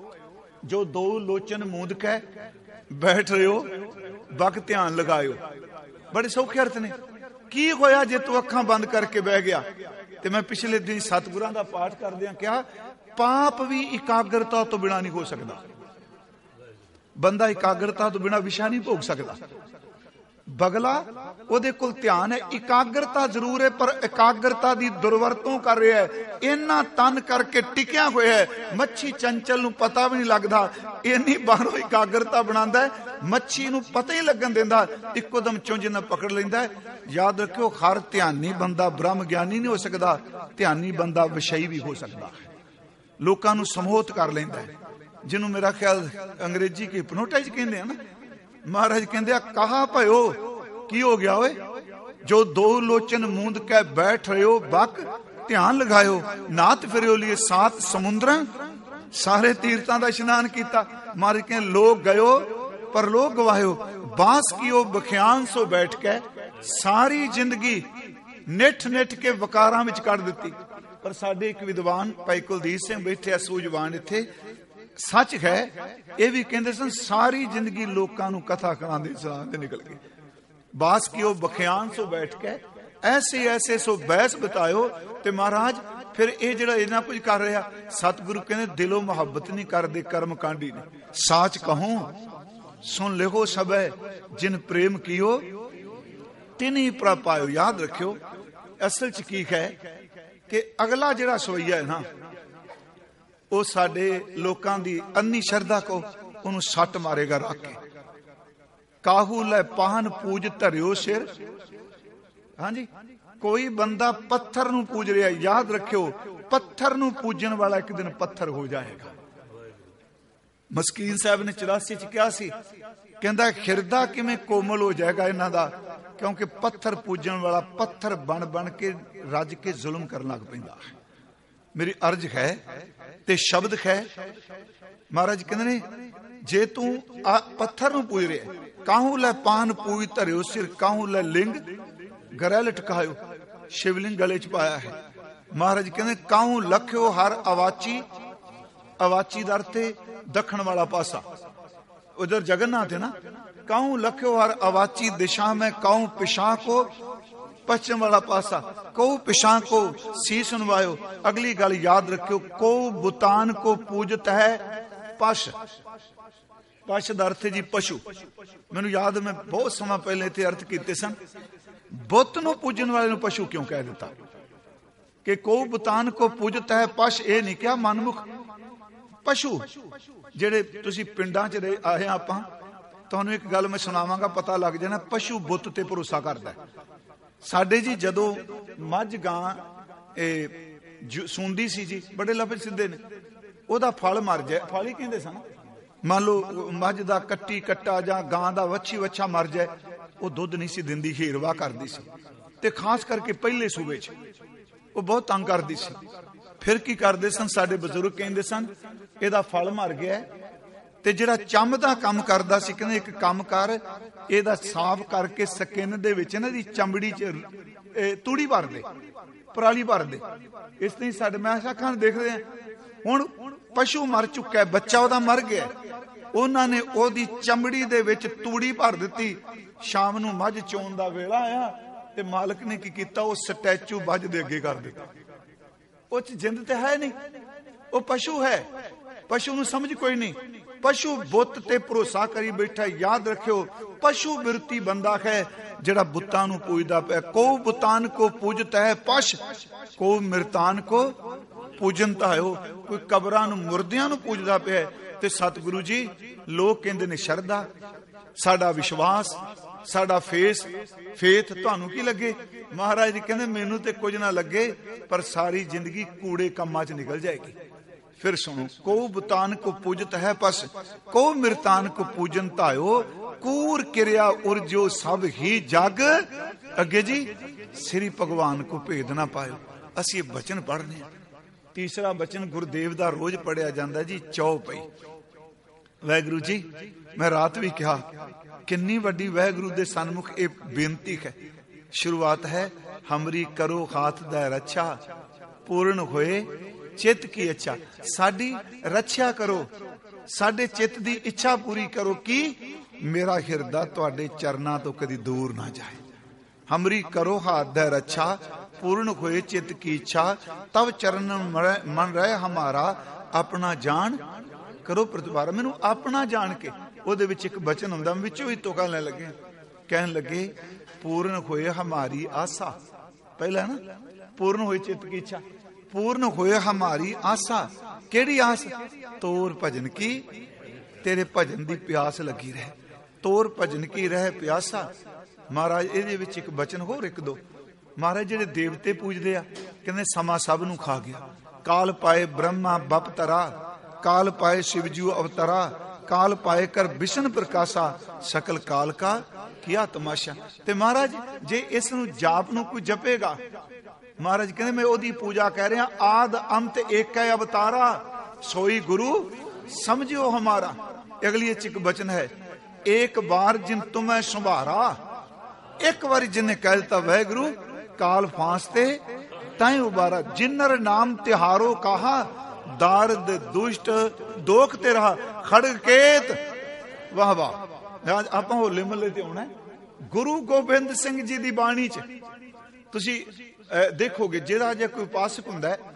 Speaker 1: ਜੋ ਦੋ ਲੋਚਨ ਮੂੰਦ ਕੈ ਬੈਠ ਰਿਓ ਬਕ ਧਿਆਨ ਲਗਾਇਓ। ਬੜੇ ਸੌਖੇ ਅਰਥ ਨੇ। ਕੀ ਹੋਇਆ ਜੇ ਤੂੰ ਅੱਖਾਂ ਬੰਦ ਕਰਕੇ ਬਹਿ ਗਿਆ? ਤੇ ਮੈਂ ਪਿਛਲੇ ਦਿਨ ਸਤਿਗੁਰਾਂ ਦਾ ਪਾਠ ਕਰਦਿਆਂ ਕਿਹਾ, ਪਾਪ ਵੀ ਇਕਾਗਰਤਾ ਤੋਂ ਬਿਨਾਂ ਨਹੀਂ ਹੋ ਸਕਦਾ। ਬੰਦਾ ਇਕਾਗਰਤਾ ਤੋਂ ਬਿਨਾਂ ਵਿਸ਼ਾ ਨਹੀਂ ਭੋਗ ਸਕਦਾ। ਬਗਲਾ ਉਹਦੇ ਕੋਲ ਧਿਆਨ ਹੈ, ਇਕਾਗਰਤਾ ਜ਼ਰੂਰ ਹੈ, ਪਰ ਇਕਾਗਰਤਾ ਦੀ ਦੁਰਵਰਤੋਂ ਕਰ ਰਿਹਾ ਹੈ। ਇੰਨਾ ਤਨ ਕਰਕੇ ਟਿਕਿਆ ਹੋਇਆ ਹੈ, ਮੱਛੀ ਚੰਚਲ ਨੂੰ ਪਤਾ ਵੀ ਨਹੀਂ ਲੱਗਦਾ, ਇੰਨੀ ਬਾਹਰੋਂ ਇਕਾਗਰਤਾ ਬਣਾਉਂਦਾ ਹੈ, ਮੱਛੀ ਨੂੰ ਪਤਾ ਹੀ ਲੱਗਣ ਦਿੰਦਾ, ਇੱਕੋ ਦਮ ਚੁੰਝ ਨਾਲ ਪਕੜ ਲੈਂਦਾ ਹੈ। ਯਾਦ ਰੱਖਿਓ, ਹਰ ਧਿਆਨੀ ਬੰਦਾ ਬ੍ਰਹਮ ਗਿਆਨੀ ਨਹੀਂ ਹੋ ਸਕਦਾ, ਧਿਆਨੀ ਬੰਦਾ ਵਿਸ਼ਈ ਵੀ ਹੋ ਸਕਦਾ। ਲੋਕਾਂ ਨੂੰ ਸਮੋਹਿਤ ਕਰ ਲੈਂਦਾ ਹੈ, ਜਿਹਨੂੰ ਮੇਰਾ ਖਿਆਲ ਅੰਗਰੇਜ਼ੀ ਕੀ ਹਿਪਨੋਟਾਈਜ਼ ਕਹਿੰਦੇ ਆ ਨਾ। ਮਹਾਰਾਜ ਕਹਿੰਦੇ ਆ, ਕਹਾ ਭਇਓ, ਕੀ ਹੋ ਗਿਆ ਓਏ? ਜੋ ਦੋ ਲੋਚਨ ਮੂੰਦ ਕੇ ਬੈਠ ਰਿਓ ਬਕ ਧਿਆਨ ਲਗਾਇਓ, ਨਾਤ ਫਿਰਿਓ ਲਈ ਸਾਤ ਸਮੁੰਦਰਾਂ, ਸਾਰੇ ਤੀਰਥਾਂ ਦਾ ਇਸ਼ਨਾਨ ਕੀਤਾ। ਮਹਾਰਾਜ ਕਹਿੰਦੇ ਲੋਕ ਗਇਓ ਪਰ ਲੋਕ ਗਵਾਇਓ, ਬਾਂਸ ਕੀਓ ਬਖਿਆਨ ਸੋ ਬੈਠ ਕੇ, ਸਾਰੀ ਜ਼ਿੰਦਗੀ ਨਿੱਠ ਨਿੱਠ ਕੇ ਵਕਾਰਾਂ ਵਿੱਚ ਕੱਢ ਦਿੱਤੀ। ਪਰ ਸਾਡੇ ਇੱਕ ਵਿਦਵਾਨ ਭਾਈ ਕੁਲਦੀਪ ਸਿੰਘ ਬੈਠੇ ਆ, ਸੂਝਵਾਨ, ਇੱਥੇ ਸੱਚ ਹੈ, ਇਹ ਵੀ ਕਹਿੰਦੇ ਸਨ ਸਾਰੀ ਜ਼ਿੰਦਗੀ ਲੋਕਾਂ ਨੂੰ ਕਥਾ ਕਰਾਉਂਦੇ ਚਲਾਉਂਦੇ ਨਿਕਲ ਗਏ। ਬਾਸ ਕੀਓ ਬਖਿਆਨ ਸੋ ਬੈਠ ਕੇ ਐਸੇ ਐਸੇ ਸੋ ਬੈਸ ਬਤਾਇਓ। ਤੇ ਮਹਾਰਾਜ ਫਿਰ ਇਹ ਜਿਹੜਾ ਇਹਨਾਂ ਕੁਝ ਕਰ ਰਿਹਾ, ਸਤਿਗੁਰੂ ਕਹਿੰਦੇ ਦਿਲੋਂ ਮੁਹੱਬਤ ਨਹੀਂ ਕਰਦੇ, ਕਰਮ ਕਾਂਡੀ ਨੇ। ਸਾਚ ਕਹੂੰ ਸੁਣ ਲਿਖੋ ਸਭੈ, ਜਿਨ ਪ੍ਰੇਮ ਕੀਓ ਤਿਨੀ ਪ੍ਰਪਾਇਓ। ਯਾਦ ਰੱਖਿਓ, ਅਸਲ ਚ ਕੀ ਹੈ ਕਿ ਅਗਲਾ ਜਿਹੜਾ ਸਵਈਆ ਹੈ ਨਾ, ਉਹ ਸਾਡੇ ਲੋਕਾਂ ਦੀ ਅੰਨੀ ਸ਼ਰਧਾ ਕੋ ਉਹਨੂੰ ਸੱਟ ਮਾਰੇਗਾ ਰੱਖ ਕੇ। ਕਾਹੂ ਲੈ ਪਾਹਨ ਪੂਜ ਧਰਿਓ ਸਿਰ। ਹਾਂਜੀ, ਕੋਈ ਬੰਦਾ ਪੱਥਰ ਨੂੰ ਪੂਜ ਰਿਹਾ, ਯਾਦ ਰੱਖਿਓ ਪੱਥਰ ਨੂੰ ਪੂਜਣ ਵਾਲਾ ਇੱਕ ਦਿਨ ਪੱਥਰ ਹੋ ਜਾਏਗਾ। ਮਸਕੀਨ ਸਾਹਿਬ ਨੇ ਚੁਰਾਸੀ ਚ ਕਿਹਾ ਸੀ, ਕਹਿੰਦਾ ਹਿਰਦਾ ਕਿਵੇਂ ਕੋਮਲ ਹੋ ਜਾਏਗਾ ਇਹਨਾਂ ਦਾ, ਕਿਉਂਕਿ ਪੱਥਰ ਪੂਜਣ ਵਾਲਾ ਪੱਥਰ ਬਣ ਬਣ ਕੇ ਰੱਜ ਕੇ ਜ਼ੁਲਮ ਕਰਨ ਲੱਗ ਪੈਂਦਾ। मेरी अर्ज है ते शब्द है। महाराज कहते ने जे तू पत्थर नूं पूज रहा, काहू लै पान पूज धरियो सिर, काहू लै लिंग गरै लटकायो, शिवलिंग गले च पाया है। महाराज कहते काहू लख्यो हर अवाची, अवाची दर ते दखण वाला पासा, उधर जगन्नाथ है ना। काहू लख्यो हर अवाची दिशा में, काहू पिछा को पश्चिम वाला पासा, को पिछा को शीस नवायो। अगली गल याद रखियो, को बुतान को पूजत है पश, पश का अर्थ है जी पशु। मैनू याद, मैं बहुत समय पहले इत्थे अर्थ कीते सन, बुत नूं पूजन वाले नूं पशु क्यों कह दिता कि को बुतान को पूजत है पश, ये नहीं क्या मनमुख पशु। जेड़े तुसी पिंडां च रहे आए आपां, तुहानूं एक गल मैं सुनावांगा, पता लग जाना पशु बुत ते भरोसा करदा है। साडे जी जदों मझ गां सूंदी सी जी, बड़े लफज सिद्धे ने, ओदा फल मर जाए, फल ही कहंदे सन। मान लो मझ दा कट्टी कट्टा जां गां दा वच्छी वच्छा मर जाए, वो दुध नहीं सी दिंदी, हीरवा करदी सी, ते खास करके पहले सूबे च वो बहुत तंग करदी सी। फिर की करदे सन, साडे बजुर्ग कहंदे सन एदा फल मर गया, ते जिहड़ा चम दा काम करदा सी, कहंदे एक काम कर, एदा साफ करके स्किन दे विच ना दी चमड़ी च तूड़ी भर दे, पराली भर दे। इस तरह साडे मैं अखां देखदे हां, हुण पशु मर चुका है, बच्चा ओदा मर गया, उन्हां ने ओदी चमड़ी दे विच तूड़ी भर दित्ती। शाम नूं मझ चोण दा वेला आया ते मालक ने की कीता, वो स्टैचू मझ दे अगे कर दित्ता। ਉਹ ਚ ਜਿੰਦ ਤੇ ਹੈ ਨਹੀਂ, ਉਹ ਪਸ਼ੂ ਹੈ, ਪਸ਼ੂ ਨੂੰ ਸਮਝ ਕੋਈ ਨਹੀਂ। ਪਸ਼ੂ ਬੁੱਤ ਤੇ ਭਰੋਸਾ ਕਰੀ ਬੈਠਾ। ਯਾਦ ਰੱਖਿਓ, ਪਸ਼ੂ ਬਿਰਤੀ ਬੰਦਾ ਹੈ ਜਿਹੜਾ ਬੁੱਤਾਂ ਨੂੰ ਪੂਜਦਾ ਪਿਆ। ਕੋ ਬੁਤਾਨ ਕੋ ਪੂਜਤਾ ਹੈ ਪਸ਼, ਕੋ ਮਿਰਤਾਨ ਕੋ ਪੂਜਨਤਾ ਹੈ। ਕੋਈ ਕਬਰਾਂ ਨੂੰ, ਮੁਰਦਿਆਂ ਨੂੰ ਪੂਜਦਾ ਪਿਆ। ਤੇ ਸਤਿਗੁਰੂ ਜੀ, ਲੋਕ ਕਹਿੰਦੇ ਨੇ ਸ਼ਰਧਾ, ਸਾਡਾ ਵਿਸ਼ਵਾਸ, ਸਾਡਾ ਫੇਸ ਫੇਥ ਤੁਹਾਨੂੰ ਕੀ ਲੱਗੇ? ਮਹਾਰਾਜ ਜੀ ਕਹਿੰਦੇ ਮੈਨੂੰ ਤੇ ਕੁਝ ਨਾ ਲੱਗੇ, ਪਰ ਸਾਰੀ ਜ਼ਿੰਦਗੀ ਕੂੜੇ ਕੰਮਾਂ 'ਚ ਨਿਕਲ ਜਾਏਗੀ। फिर सुनो, को बुतान को पूजत है पस, को मिरतान को पूजन तायो, कूर किरिया उर्जो सब ही जग। अगे जी, श्री भगवान को भेद ना पायो। असी बचन पढ़ने। तीसरा बचन गुरुदेव दा रोज पढ़िया जाता जी, चौपई। वाहिगुरु जी, मैं रात भी कहा किन्नी वड्डी वाहिगुरु दे सन्मुख ये बेनती है। शुरुआत है, हमरी करो हाथ दा रक्षा, पूर्ण होए चित की इच्छा। साडी रक्षा करो, साडे चित दी इच्छा पूरी करो कि मेरा हिरदा तुहाडे चरना तो कदी दूर ना जाए। हमरी करो हाथ दे रक्षा, पूर्ण होए चित की इच्छा, तब चरण मन रहे हमारा, अपना जान करो प्रतिवारा। मैनू अपना जान के ओदे विच एक बचन हुंदा, विचों ही तोका लैण लगे, कहन लगे पूर्ण होए हमारी आसा। पहला ना, पूर्ण होए चित की इच्छा, पूर्ण होए हमारी आसा। केड़ी आस? तोर भजन की, तेरे भजन दी प्यास लगी रहे। तोर भजन की रहे प्यासा। महाराज इहदे विच एक बचन होर एक दो। महाराज जिहड़े देवते पूजदे आ, कहंदे समा सब नूं खा गया। काल पाए ब्रह्मा बपतरा, काल पाए शिवजू अवतरा, काल पाए कर बिशन प्रकाशा, सकल काल का किया तमाशा। ते महाराज जे इस नूं जाप नूं कोई जपेगा, महाराज कहते मैं ओदी पूजा कह रहा, आद अंत एक है अवतारा, सोई गुरु समझो हमारा। अगली एक वचन है, एक बार जिन तुम्हें संभारा, एक बार जिन्हें कह दिता वाहिगुरु काल फांसते तय उबारा। जिन्नर नाम तिहारो कहा, दारद दुष्ट दोखते रहा, खड़ग केत। वाह वाह। आप होले महल्ले ते आना गुरु गोबिंद सिंह जी की बाणी च तुसी देखोगे, जिहड़ा जे कोई उपासक हुंदा है,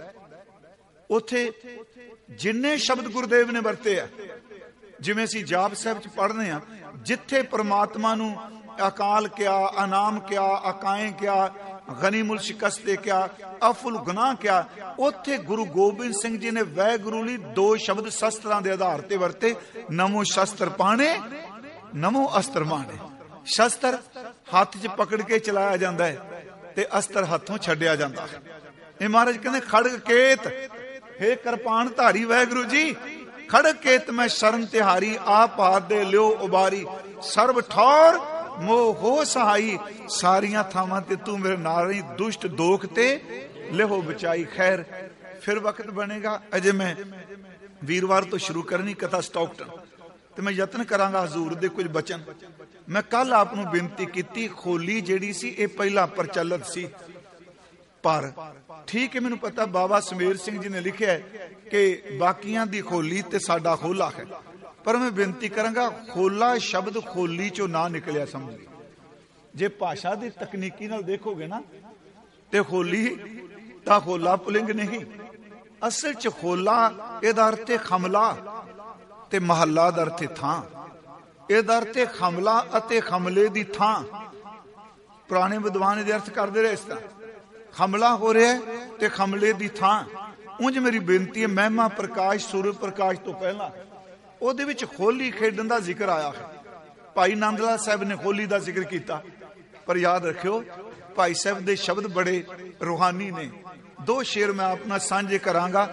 Speaker 1: उत्थे जिन्ने शब्द गुरुदेव ने वरते आ, जिवें असीं जाप साहिब च पढ़ने आ, जिथे परमात्मा नूं अकाल क्या, अनाम क्या, अकाए क्या, गनीमुल शिकस्ते क्या, अफुल गुनाह क्या, उत्थे गुरु गोबिंद सिंह जी ने वाहिगुरू लई दो शब्द शस्त्रां दे आधार ते वरते, नमो शस्त्र पाणे, नमो अस्त्र माणे। शस्त्र हत्थ च पकड़ के चलाया जाता है ते अस्त्र हथों छड्डिया जाता है। ये महाराज कहते खड़ग केत, हे कृपाण धारी वाहिगुरू जी, खड़ग केत मैं शरण तिहारी, आप हाथ दे लियो उबारी, सर्व ठौर मोह हो सहाई, सारियां थावां ते तू मेरे नाल रही, दुष्ट दोख ते लेहो बचाई। खैर फिर वक्त बनेगा। अजे मैं वीरवार तो शुरू करनी कथा स्टॉकटन, तो मैं यत्न करांगा हजूर दे कुछ बचन। मैं कल आप नूं बेनती कीती, खोली जिहड़ी सी ये पहला प्रचलित सी, पर ठीक है मैनूं पता बाबा समੇਰ ਸਿੰਘ जी ने लिखिया है कि बाकियां दी खोली ते साडा खोला है, पर मैं बेनती करांगा खोला शब्द खोली चो ना निकलिया समझ ली। जे भाषा की तकनीकी नाल देखोगे ना ते खोली ता खोला पुलिंग नहीं, असल च खोला इहदा अर्थ है खमला ते महला दा अर्थ है थां। इहदा अर्थ है खमला अते खमले दी थां। पुराने विद्वान इहदे अर्थ करदे रहे इस तरह, खमला हो रहा है ते खमले दी थां। उंज मेरी बेनती है महिमा प्रकाश सूर्य प्रकाश तो पहला ਉਹਦੇ ਵਿੱਚ खोली खेडन का जिक्र आया है। भाई नंद लाल साहब ने खोली का जिक्र किया, पर याद रखियो भाई साहब के शब्द बड़े रूहानी ने। दो शेर मैं अपना सांझे करांगा।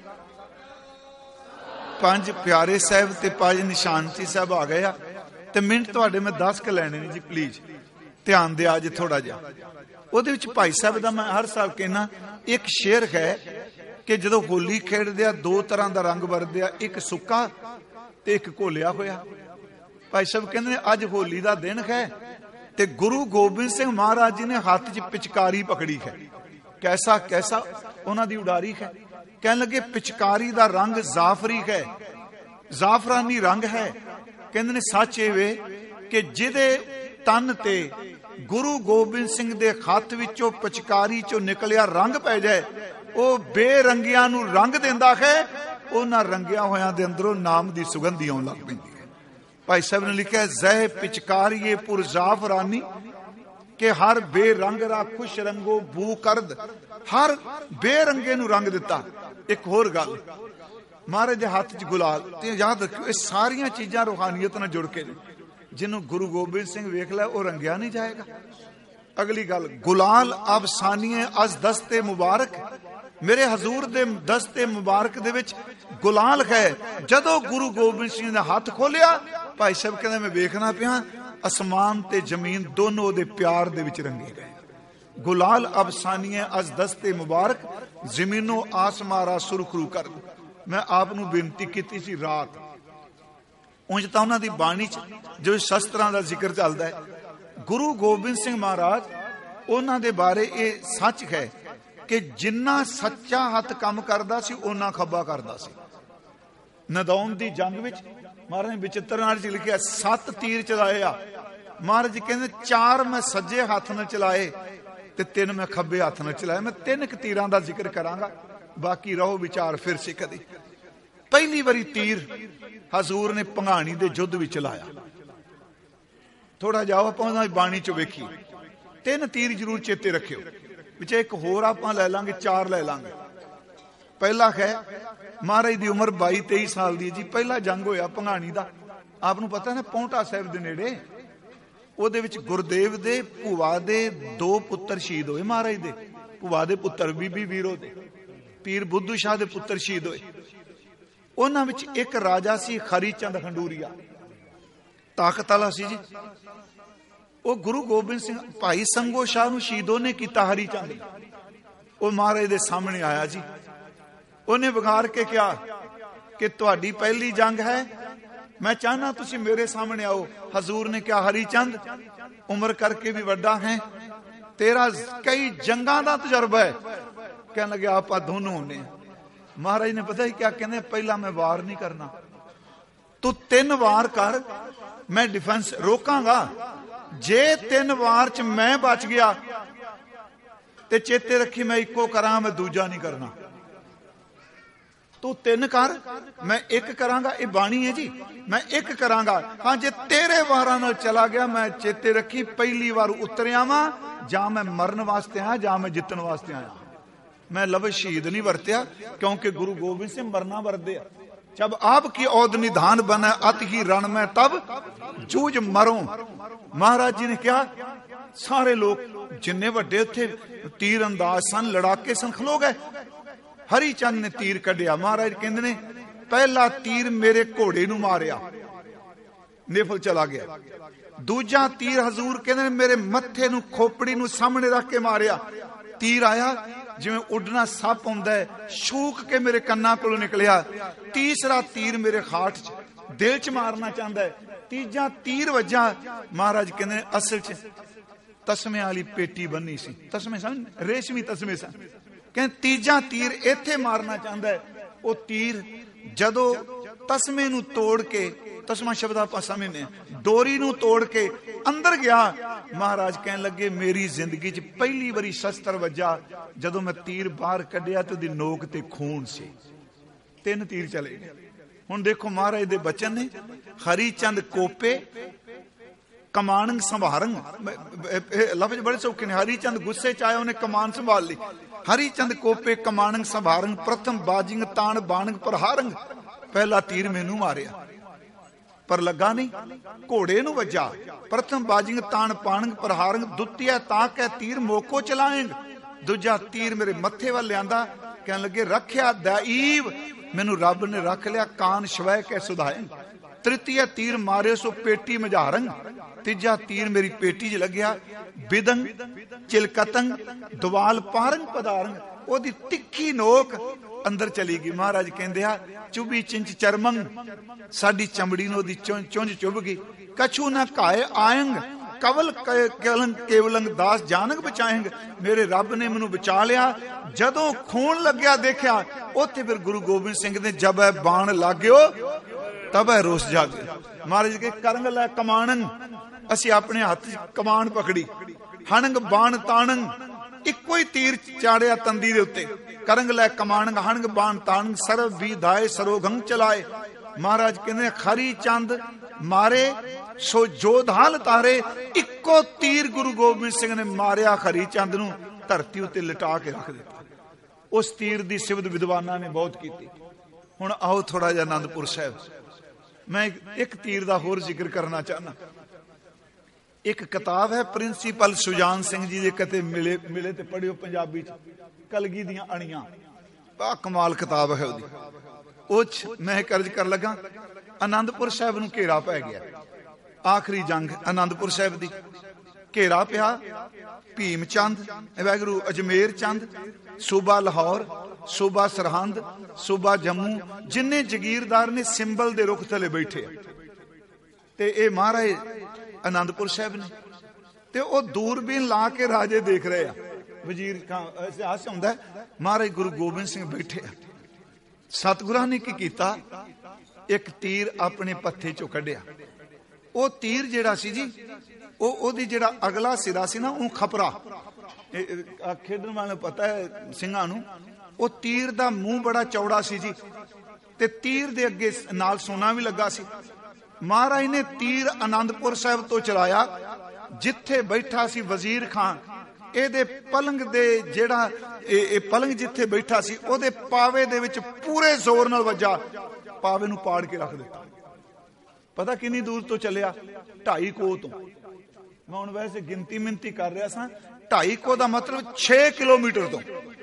Speaker 1: पांच प्यारे साहब ते पांच निशानची साहब आ गए, ते मिनट तुहाडे मैं दस के लैने ने जी, प्लीज ध्यान दे आज थोड़ा जिहा। ਉਹਦੇ ਵਿੱਚ भाई साहब का मैं हर साल कहना एक शेर है कि ਜਦੋਂ ਹੋਲੀ ਖੇਡਦੇ ਆ ਦੋ ਤਰ੍ਹਾਂ ਦਾ ਰੰਗ ਵਰਤਦੇ ਆ, ਇੱਕ ਸੁੱਕਾ ਤੇ ਇੱਕ ਘੋਲਿਆ ਹੋਇਆ। ਭਾਈ ਸਾਹਿਬ ਕਹਿੰਦੇ ਨੇ ਅੱਜ ਹੋਲੀ ਦਾ ਦਿਨ ਹੈ ਤੇ ਗੁਰੂ ਗੋਬਿੰਦ ਸਿੰਘ ਮਹਾਰਾਜ ਜੀ ਨੇ ਹੱਥ 'ਚ ਪਿਚਕਾਰੀ ਪਕੜੀ ਹੈ। ਕੈਸਾ ਕੈਸਾ ਉਹਨਾਂ ਦੀ ਉਡਾਰੀ ਹੈ। ਕਹਿਣ ਲੱਗੇ ਪਿਚਕਾਰੀ ਦਾ ਰੰਗ ਜ਼ਾਫਰੀ ਹੈ, ਜ਼ਾਫਰਾਨੀ ਰੰਗ ਹੈ। ਕਹਿੰਦੇ ਨੇ ਸੱਚ ਇਹ ਵੇ ਕਿ ਜਿਹਦੇ ਤਨ ਤੇ ਗੁਰੂ ਗੋਬਿੰਦ ਸਿੰਘ ਦੇ ਹੱਥ ਵਿੱਚੋਂ ਪਿਚਕਾਰੀ ਚੋਂ ਨਿਕਲਿਆ ਰੰਗ ਪੈ ਜਾਏ, ਉਹ ਬੇਰੰਗਿਆਂ ਨੂੰ ਰੰਗ ਦਿੰਦਾ ਹੈ। ਉਹਨਾਂ ਰੰਗਿਆਂ ਹੋਇਆਂ ਦੇ ਅੰਦਰੋਂ ਨਾਮ ਦੀ ਸੁਗੰਧੀ ਆਉਣ ਲੱਗ ਪੈਂਦੀ ਹੈ। ਭਾਈ ਸਾਹਿਬ ਨੇ ਲਿਖਿਆ ਜ਼ਹਿ ਪਿਚਕਾਰੀਏ ਪੁਰ ਜ਼ਾਫਰਾਨੀ ਕਿ ਹਰ ਬੇਰੰਗ ਰਾ ਖੁਸ਼ ਰੰਗੋ ਬੂ ਕਰਦ। ਹਰ ਬੇਰੰਗੇ ਨੂੰ ਰੰਗ ਦਿੱਤਾ। ਇੱਕ ਹੋਰ ਗੱਲ, ਮਹਾਰਾਜ ਦੇ ਹੱਥ 'ਚ ਗੁਲਾਲ, ਤੇ ਯਾਦ ਰੱਖਿਓ ਇਹ ਸਾਰੀਆਂ ਚੀਜ਼ਾਂ ਰੂਹਾਨੀਅਤ ਨਾਲ ਜੁੜ ਕੇ ਨੇ। ਜਿਹਨੂੰ ਗੁਰੂ ਗੋਬਿੰਦ ਸਿੰਘ ਵੇਖ ਲੈ ਉਹ ਰੰਗਿਆ ਨਹੀਂ ਜਾਏਗਾ। ਅਗਲੀ ਗੱਲ, ਗੁਲਾਲ ਅਬ ਸਾਨੀਏ ਅਜ਼ ਦਸਤੇ ਮੁਬਾਰਕ। मेरे हजूर दे दस्ते मुबारक दे विच गुलाल है। जदों गुरु गोबिंद सिंह ने हाथ खोलिया, भाई साहब कहते मैं वेखना पिया आसमान ते जमीन दोनों दे प्यार दे विच रंगे गए। गुलाल अब सानिए अज दस्ते मुबारक जमीनों आसमारा सुरखरू कर। मैं आप नूं बेनती कीती सी रात, उंज तां उन्हां दी बाणी च जो शस्त्रां दा जिक्र चलदा है, गुरु गोबिंद सिंह महाराज उन्हां दे बारे ये सच है कि जिन्ना सच्चा हथ काम करदा सी उन्ना खब्बा करदा सी। नदौन दी जंग विच महाराज ने बचित्र नाल लिखिया सत्त तीर चलाए आ। महाराज जी कहंदे चार मैं सज्जे हथ नाल चलाए ते तीन मैं खब्बे हथ नाल चलाए। मैं तीन क तीरां दा जिक्र करांगा, बाकी रहो विचार फिर से कदी। पहली बारी तीर हजूर ने भंगाणी दे युद्ध विच चलाया। थोड़ा जाओ आपां बाणी च वेखी, तीन तीर जरूर चेते रखियो। विच एक होर आपां लै लांगे, चार लै लांगे। पहला है महाराज दी उम्र बाई तेई साल दी जी। पहला जंग होया भंगाणी दा, आपनूं पता ना पौंटा साहिब दे नेड़े। ਉਹਦੇ ਵਿੱਚ ਗੁਰਦੇਵ ਦੇ ਭੂਆ ਦੇ ਦੋ ਪੁੱਤਰ ਸ਼ਹੀਦ ਹੋਏ महाराज ਦੇ। ਭੂਆ ਦੇ ਪੁੱਤਰ ਬੀਬੀ ਵੀਰੋ ਦੇ, ਪੀਰ ਬੁੱਧੂ ਸ਼ਾਹ ਦੇ ਪੁੱਤਰ ਸ਼ਹੀਦ ਹੋਏ। ਉਹਨਾਂ ਵਿੱਚ ਇੱਕ ਰਾਜਾ ਸੀ ਖਰੀ ਚੰਦ ਖੰਡੂਰੀਆ, ਤਾਕਤ ਵਾਲਾ ਸੀ ਜੀ। ਉਹ ਗੁਰੂ ਗੋਬਿੰਦ ਸਿੰਘ ਭਾਈ ਸੰਗੋ ਸ਼ਾਹ ਨੂੰ ਸ਼ਹੀਦ ਉਹਨੇ ਕੀਤਾ, ਹਰੀ ਚੰਦ। ਉਹ ਮਹਾਰਾਜ ਦੇ ਸਾਹਮਣੇ ਆਇਆ ਜੀ। ਉਹਨੇ ਵਿਗਾੜ ਕੇ ਕਿਹਾ ਕਿ ਤੁਹਾਡੀ ਪਹਿਲੀ ਜੰਗ ਹੈ, मैं चाहना तुसी मेरे सामने आओ। हजूर ने कहा हरी चंद उम्र करके भी वड्डा है, तेरा कई जंगा दा तजर्बा है। कहने लगे आप दोनों होने। महाराज ने पता ही क्या कहने, पहला मैं वार नहीं करना, तू तीन वार कर, मैं डिफेंस रोकांगा। जे तीन वार च मैं बच गया ते चेते रखी मैं इको करा, मैं दूजा नहीं करना। तू तीन कर, मैं एक करांगा। ये बाणी है जी, मैं एक करांगा। हाँ जे तेरे वारां नाल चला गया, मैं चेते रखी पहली बार उतरिया वा, जां मैं मरन वास्ते आया जां मैं जितन वास्ते आया। मैं लफ्ज़ शहीद नहीं वरत्या, क्योंकि गुरु गोबिंद सिंह मरना वरदे। जब आपकी औद निधान बना अत ही रण में तब जूझ मरो। महाराज जी ने क्या, सारे लोग जिन्ने वड्डे उत्थे तीर अंदाज सन, लड़ाके सन, खलो गए। हरी चंद ने तीर कढ़िया। महाराज कहते ने पहला तीर मेरे घोड़े नूं मारिया, निफल चला गया। दूजा तीर हजूर कहते ने मेरे मत्थे नूं खोपड़ी नूं सामने रख के मारिया। तीर आया जिवें उड़ना सप आउंदा है, छूक के मेरे कन्नां कोलों निकलिया। तीसरा तीर मेरे हाथ च दिल च मारना चाहता है, तीजा तीर वजा। महाराज कहंदे असल च तस्मे वाली पेटी बन्नी सी, तस्मे सन रेशमी तस्मे सन। कहंदे तीजा तीर इत्थे मारना चाहता है। वो तीर जदों तस्मे नूं तोड़ के, तस्मा शब्द आपां समझने, डोरी नूं तोड़ के अंदर गया, महाराज कहन लगे मेरी जिंदगी च पहली बारी शस्त्र वजा। जदों मैं तीर बाहर कढ़िया तो दी नोक ते खून सी, तीन तीर चले गए। हुण देखो महाराज दे बचन ने, हरी चंद कोपे कमानंग संभारंग, लफ्ज बड़े सौखे ने। हरी चंद गुस्से च आया, उन्हें कमान संभाल ली। हरी चंद कोपे कमानंग संभारंग, प्रथम बाजिंग तान बाणंग प्रहारंग। पहला तीर मैनू मारिया पर लगा नहीं, घोड़े नूं वजा। प्रथम बाजिंग तान पाणंग प्रहारंग, दुतिया ताक है तीर मोको चलाएंग। दूजा तीर मेरे मत्थे वाल लियांदा, कहन लगे रखिया दैव, मैनू रब ने रख लिया, कान शवै कै सुधाएंग। तृतीय तीर मारे सो पेटी मझारंग। तीजा तीर मेरी पेटी च लग्या, बिदंग चिलकतंग दवाल पारंग पदारंग। ओदी तिखी नोक अंदर चली गई। महाराज कहंदे आ चुभी चिंच चरमंग, साडी चमड़ी नूं ओदी चुंझ चुभ गई। कछु ना घाए आयंग, कवल केवलंग केवलंग दास जानक बचाएंग। मेरे रब ने मैनू बचा लिया। जदों खून लग्या देखिया, उत्थे फिर गुरु गोबिंद सिंह ने जब है बाण लाग्यो तब है रोस जागे। महाराज के करंग लै कमानंग, असी अपने हाथ कमान पकड़ी। हणंग बाण ताणंग, इक्को ही तीर चाड़िया तंदी दे उत्ते। करंग लै कमानंग हणंग बाण ताणंग, सरब भी धाए सरोगंग चलाए। महाराज कहते खरी चंद मारे सो जोधाल तारे। इक्को तीर गुरु गोबिंद सिंह ने मारिया खरी चंद नूं, धरती उत्ते लिटा के रख दिता। उस तीर दी सिवद विद्वानां ने बहुत की। हुण आओ थोड़ा जिहा आनंदपुर साहिब, मैं एक तीर दा होर जिक्र करना चाहना। एक किताब है प्रिंसीपल सुजान सिंह जी दे, कते मिले मिले ते पढ़ियो पंजाबी च, कलगी दियां अणियां, बड़ा कमाल किताब है ओदी। ओच मैं कर्ज कर लगा। आनंदपुर साहिब नूं घेरा पै गया, आखिरी जंग आनंदपुर साहिब दी। घेरा पिया, भीम चंद वैगुरू अजमेर चंद, सूबा लाहौर, सूबा सरहंद, सूबा जम्मू, जिन्ने जगीरदार ने सिंबल दे रुख थले बैठे ते ए महाराज आनंदपुर साहिब ने। ते ओ दूरबीन ला के राजे देख रहे आ। वजीर खां इतिहास हुंदा है, महाराज गुरु गोबिंद सिंह बैठे आ। सतगुरां ने की कीता, एक तीर अपने पत्थे चों कढ़िया। ओ तीर जेड़ा सी जी, ओ ओदी जेड़ा अगला सिरा सी ना, ओ खपरा खेडण वाले पता है सिंघां नूं, ओ तीर दा मूंह बड़ा चौड़ा सी जी, ते तीर दे अगे नाल सोना भी लगा सी। महाराज ने तीर आनंदपुर साहिब तो चलाया, जिथे बैठा सी वजीर खां, एदे पलंग दे जेड़ा ए, ए पलंग जिथे बैठा सी, ओदे पावे दे विच पूरे जोर नाल वजा, पावे नूं पाड़ के रख दिता। पता किन्नी दूर तो चलिया? ढाई को तो। मैं हुण वैसे गिनती मिनती कर रहा सा, ढाई को दा मतलब छे किलोमीटर तो।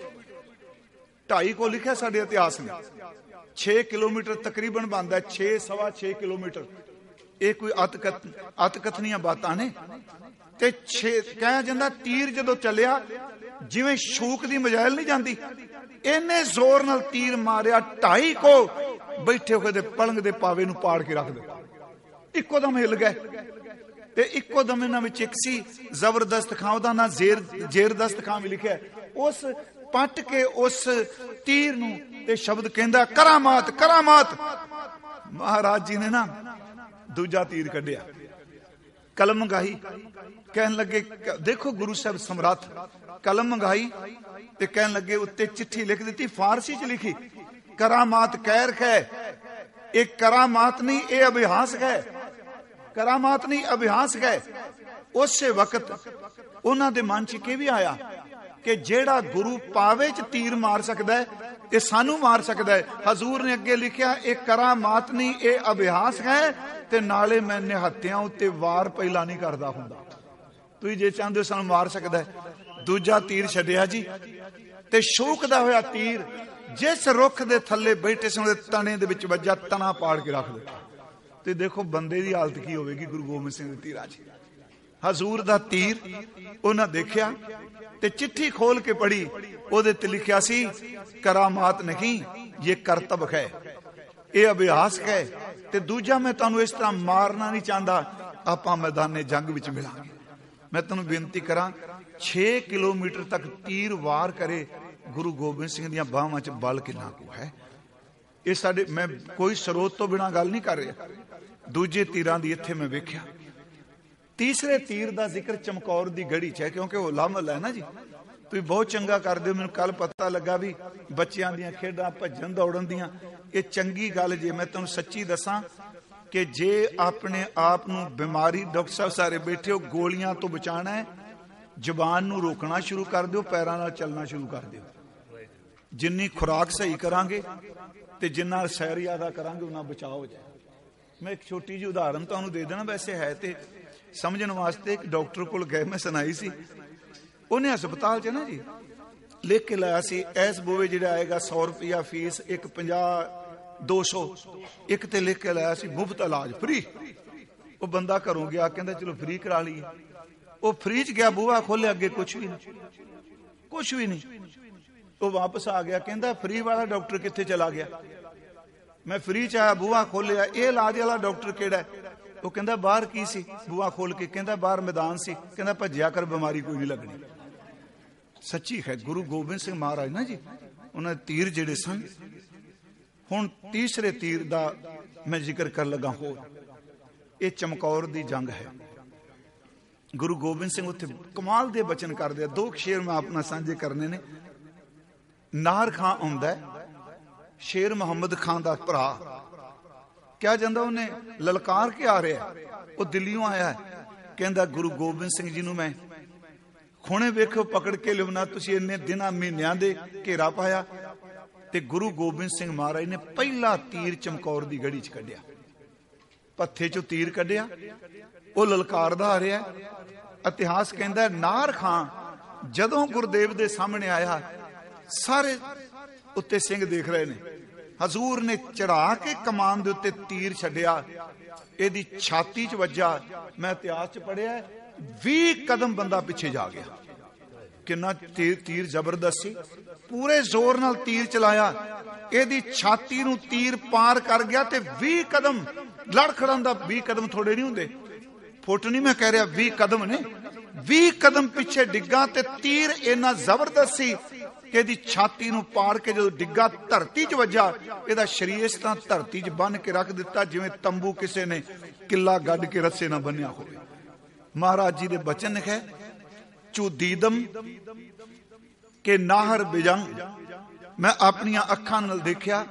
Speaker 1: ढाई को लिखा साडे इतिहास में, छे किलोमीटर तकरीबन बनता है, छे सवा छे किलोमीटर। ये कोई अतकथ अतकथनियां बातां ने। ते छे कहा जांदा तीर जदों चलिया जिवें शूक दी मजाइल नहीं जाती, इन्ने जोर नाल तीर मारिया, ढाई को बैठे हुए दे पलंग दे पावे नूं पाड़ के रख दिता। इक्को दम हिल गए ते इक्को दम इन्हां विच एक सी जबरदस्त खां, ओहदा नां जेर जेरदस्त खां भी लिखिआ। उस पट के उस तीर नूं ते शब्द कहंदा करामात करामात। महाराज जी ने ना दूजा तीर कढ़िया, कलम मंगाई, कहन लगे देखो गुरु साहब समर्थ। कलम मंगाई ते कहन लगे उत्ते चिट्ठी लिख दी, फारसी च लिखी, करामात कह रखा है। एक करामात नहीं, ये अभिहास है। करामात नहीं, अभिहास है। उस वक्त उन्हां दे मन च के भी आया कि जेड़ा गुरु पावे च तीर मार सकदा है, ये सानू मार सकदा है। हजूर ने अगे लिखिया, एक करामात नहीं, ये अभिहास है, ते नाले मैं निहत्तियां उत्ते वार पहला नहीं करदा हुंदा। तुसीं जे चाहंदे हो सानू मार सकदा है। दूजा तीर छड्डिया जी, ते शौकदा होया तीर जिस रुख दे थल्ले बैठे सन तने दे विच वज्जा, तना पाड़ के रख दिता। ते देखो बंदे दी हालत की होवेगी गुरु गोबिंद सिंह दे तीरां च। हजूर दा तीर उन्हां देखिया ते चिट्ठी खोल के पढ़ी, ਉਹਦੇ ਤੇ ਲਿਖਿਆ ਸੀ ਕਰਾਮਾਤ ਨਹੀਂ, ਇਹ ਕਰਤਬ ਹੈ, ਇਹ ਅਭਿਆਸ ਹੈ। ਤੇ ਦੂਜਾ, ਮੈਂ ਤੁਹਾਨੂੰ ਇਸ ਤਰ੍ਹਾਂ ਮਾਰਨਾ ਨਹੀਂ ਚਾਹੁੰਦਾ, ਆਪਾਂ ਮੈਦਾਨੇ ਜੰਗ ਵਿੱਚ ਮਿਲਾਂਗੇ। ਮੈਂ ਤੁਹਾਨੂੰ ਬੇਨਤੀ ਕਰਾਂ, ਛੇ ਕਿਲੋਮੀਟਰ ਤੱਕ ਤੀਰ ਵਾਰ ਕਰੇ ਗੁਰੂ ਗੋਬਿੰਦ ਸਿੰਘ ਦੀਆਂ ਬਾਹਾਂ 'ਚ ਬਲ ਕਿੰਨਾ ਕੁ ਹੈ। ਇਹ ਸਾਡੇ, ਮੈਂ ਕੋਈ ਸਰੋਤ ਤੋਂ ਬਿਨਾਂ ਗੱਲ ਨਹੀਂ ਕਰ ਰਿਹਾ, ਦੂਜੇ ਤੀਰਾਂ ਦੀ ਇੱਥੇ ਮੈਂ ਵੇਖਿਆ। ਤੀਸਰੇ ਤੀਰ ਦਾ ਜ਼ਿਕਰ ਚਮਕੌਰ ਦੀ ਗੜੀ 'ਚ ਹੈ, ਕਿਉਂਕਿ ਉਹ ਲਾਮਲ ਹੈ ਨਾ ਜੀ। ਤੁਸੀਂ ਬਹੁਤ ਚੰਗਾ ਕਰਦੇ ਹੋ, ਮੈਨੂੰ ਕੱਲ ਪਤਾ ਲੱਗਾ ਵੀ ਬੱਚਿਆਂ ਦੀਆਂ ਖੇਡਾਂ ਭੱਜਣ ਦੌੜਨ ਦੀਆਂ, ਇਹ ਚੰਗੀ ਗੱਲ ਜੇ। ਮੈਂ ਤੁਹਾਨੂੰ ਸੱਚੀ ਦੱਸਾਂ ਕਿ ਜੇ ਆਪਣੇ ਆਪ ਨੂੰ ਬਿਮਾਰੀ, ਡਾਕਟਰ ਸਾਹਿਬ ਸਾਰੇ ਬੈਠੇ ਹੋ, ਗੋਲੀਆਂ ਤੋਂ ਬਚਾਉਣਾ ਹੈ, ਜ਼ੁਬਾਨ ਨੂੰ ਰੋਕਣਾ ਸ਼ੁਰੂ ਕਰ ਦਿਓ, ਪੈਰਾਂ ਨਾਲ ਚੱਲਣਾ ਸ਼ੁਰੂ ਕਰ ਦਿਓ। ਜਿੰਨੀ ਖੁਰਾਕ ਸਹੀ ਕਰਾਂਗੇ ਤੇ ਜਿੰਨਾ ਸੈਰ ਜ਼ਿਆਦਾ ਕਰਾਂਗੇ, ਉਹਨਾਂ ਬਚਾਅ ਹੋ ਜਾਏ। ਮੈਂ ਇੱਕ ਛੋਟੀ ਜਿਹੀ ਉਦਾਹਰਨ ਤੁਹਾਨੂੰ ਦੇ ਦੇਣਾ, ਵੈਸੇ ਹੈ ਤੇ ਸਮਝਣ ਵਾਸਤੇ। ਇੱਕ ਡਾਕਟਰ ਕੋਲ ਗਏ, ਮੈਂ ਸੁਣਾਈ ਸੀ, ਉਹਨੇ ਹਸਪਤਾਲ 'ਚ ਨਾ ਜੀ ਲਿਖ ਕੇ ਲਾਇਆ ਸੀ, ਐਸ ਬੋਵੇ ਜਿਹੜਾ ਆਏਗਾ ਸੌ ਰੁਪਇਆ ਫੀਸ, ਇੱਕ ਪੰਜਾਹ, ਦੋ ਸੌ, ਇੱਕ ਤੇ ਲਿਖ ਕੇ ਲਾਇਆ ਸੀ ਮੁਫਤ ਇਲਾਜ, ਫ੍ਰੀ। ਉਹ ਬੰਦਾ ਘਰੋਂ ਗਿਆ, ਕਹਿੰਦਾ ਚਲੋ ਫ੍ਰੀ ਕਰਾ ਲਈਏ। ਉਹ ਫ੍ਰੀ 'ਚ ਗਿਆ, ਬੂਹਾ ਖੋਲਿਆ, ਅੱਗੇ ਕੁਛ ਵੀ ਨਹੀਂ, ਕੁਛ ਵੀ ਨਹੀਂ। ਉਹ ਵਾਪਸ ਆ ਗਿਆ, ਕਹਿੰਦਾ ਫ੍ਰੀ ਵਾਲਾ ਡਾਕਟਰ ਕਿੱਥੇ ਚਲਾ ਗਿਆ? ਮੈਂ ਫ੍ਰੀ 'ਚ ਆਇਆ, ਬੂਹਾ ਖੋਲਿਆ, ਇਹ ਇਲਾਜ ਵਾਲਾ ਡਾਕਟਰ ਕਿਹੜਾ ਹੈ? ਉਹ ਕਹਿੰਦਾ ਬਾਹਰ ਕੀ ਸੀ? ਬੂਹਾ ਖੋਲ ਕੇ ਕਹਿੰਦਾ ਬਾਹਰ ਮੈਦਾਨ ਸੀ, ਕਹਿੰਦਾ ਭੱਜਿਆ ਕਰ, ਬਿਮਾਰੀ ਕੋਈ ਨਹੀਂ ਲੱਗਣੀ। ਸੱਚੀ ਹੈ, ਗੁਰੂ ਗੋਬਿੰਦ ਸਿੰਘ ਮਹਾਰਾਜ ਨਾ ਜੀ, ਉਹਨਾਂ ਦੇ ਤੀਰ ਜਿਹੜੇ ਸਨ। ਹੁਣ ਤੀਸਰੇ ਤੀਰ ਦਾ ਮੈਂ ਜ਼ਿਕਰ ਕਰਨ ਲੱਗਾ ਹੋਰ, ਇਹ ਚਮਕੌਰ ਦੀ ਜੰਗ ਹੈ। ਗੁਰੂ ਗੋਬਿੰਦ ਸਿੰਘ ਉੱਥੇ ਕਮਾਲ ਦੇ ਬਚਨ ਕਰਦੇ ਆ। ਦੋ ਸ਼ੇਰ ਮੈਂ ਆਪਣਾ ਸਾਂਝੇ ਕਰਨੇ ਨੇ। ਨਾਹਰ ਖਾਂ ਆਉਂਦਾ, ਸ਼ੇਰ ਮੁਹੰਮਦ ਖਾਨ ਦਾ ਭਰਾ, ਕਿਹਾ ਜਾਂਦਾ ਉਹਨੇ ਲਲਕਾਰ ਕੇ ਆ ਰਿਹਾ, ਉਹ ਦਿੱਲੀੋਂ ਆਇਆ, ਕਹਿੰਦਾ ਗੁਰੂ ਗੋਬਿੰਦ ਸਿੰਘ ਜੀ ਨੂੰ ਮੈਂ ਹੁਣੇ ਵੇਖੋ ਪਕੜ ਕੇ ਲਿਆਉਣਾ, ਤੁਸੀਂ ਇੰਨੇ ਦਿਨਾਂ ਮਹੀਨਿਆਂ ਦੇ ਘੇਰਾ ਪਾਇਆ। ਤੇ ਗੁਰੂ ਗੋਬਿੰਦ ਸਿੰਘ ਮਹਾਰਾਜ ਨੇ ਪਹਿਲਾ ਤੀਰ ਚਮਕੌਰ ਦੀ ਗੜੀ 'ਚ ਕੱਢਿਆ, ਪੱਥੇ 'ਚੋਂ ਤੀਰ ਕੱਢਿਆ, ਉਹ ਲਲਕਾਰਦਾ ਆ ਰਿਹਾ। ਇਤਿਹਾਸ ਕਹਿੰਦਾ ਨਾਹਰ ਖਾਂ ਜਦੋਂ ਗੁਰਦੇਵ ਦੇ ਸਾਹਮਣੇ ਆਇਆ, ਸਾਰੇ ਉੱਤੇ ਸਿੰਘ ਦੇਖ ਰਹੇ ਨੇ। ਹਜ਼ੂਰ ਨੇ ਚੜਾ ਕੇ ਕਮਾਨ ਦੇ ਉੱਤੇ ਤੀਰ ਛੱਡਿਆ, ਇਹਦੀ ਛਾਤੀ 'ਚ ਵੱਜਾ। ਮੈਂ ਇਤਿਹਾਸ 'ਚ ਪੜ੍ਹਿਆ, ਵੀਹ ਕਦਮ ਬੰਦਾ ਪਿੱਛੇ ਜਾ ਗਿਆ। ਕਿੰਨਾ ਤੀਰ, ਤੀਰ ਜ਼ਬਰਦਸਤ ਸੀ। ਪੂਰੇ ਜ਼ੋਰ ਨਾਲ ਤੀਰ ਚਲਾਇਆ, ਇਹਦੀ ਛਾਤੀ ਨੂੰ ਤੀਰ ਪਾਰ ਕਰ ਗਿਆ ਤੇ ਵੀਹ ਕਦਮ ਲੜ ਖੜਨ ਦਾ। ਵੀਹ ਕਦਮ ਥੋੜੇ ਨਹੀਂ ਹੁੰਦੇ, ਫੁੱਟ ਨਹੀਂ ਮੈਂ ਕਹਿ ਰਿਹਾ, ਵੀਹ ਕਦਮ ਨੇ। ਵੀਹ ਕਦਮ ਪਿੱਛੇ ਡਿੱਗਾ ਤੇ ਤੀਰ ਇੰਨਾ ਜ਼ਬਰਦਸਤ ਸੀ ਕਿ ਇਹਦੀ ਛਾਤੀ ਨੂੰ ਪਾੜ ਕੇ ਜਦੋਂ ਡਿੱਗਾ, ਧਰਤੀ 'ਚ ਵੱਜਾ। ਇਹਦਾ ਸਰੀਰ ਇਸ ਤਰ੍ਹਾਂ ਧਰਤੀ 'ਚ ਬੰਨ ਕੇ ਰੱਖ ਦਿੱਤਾ ਜਿਵੇਂ ਤੰਬੂ ਕਿਸੇ ਨੇ ਕਿੱਲਾ ਗੱਡ ਕੇ ਰੱਸੇ ਨਾਲ ਬੰਨਿਆ ਹੋਵੇ। ਮਹਾਰਾਜ ਜੀ ਦੇ ਬਚਨ ਹੈ, ਚੁਦੀਦਮ ਕਿ ਨਾਹਰ ਬਿਜੰਗ। ਮੈਂ ਆਪਣੀਆਂ ਅੱਖਾਂ ਨਾਲ ਦੇਖਿਆ,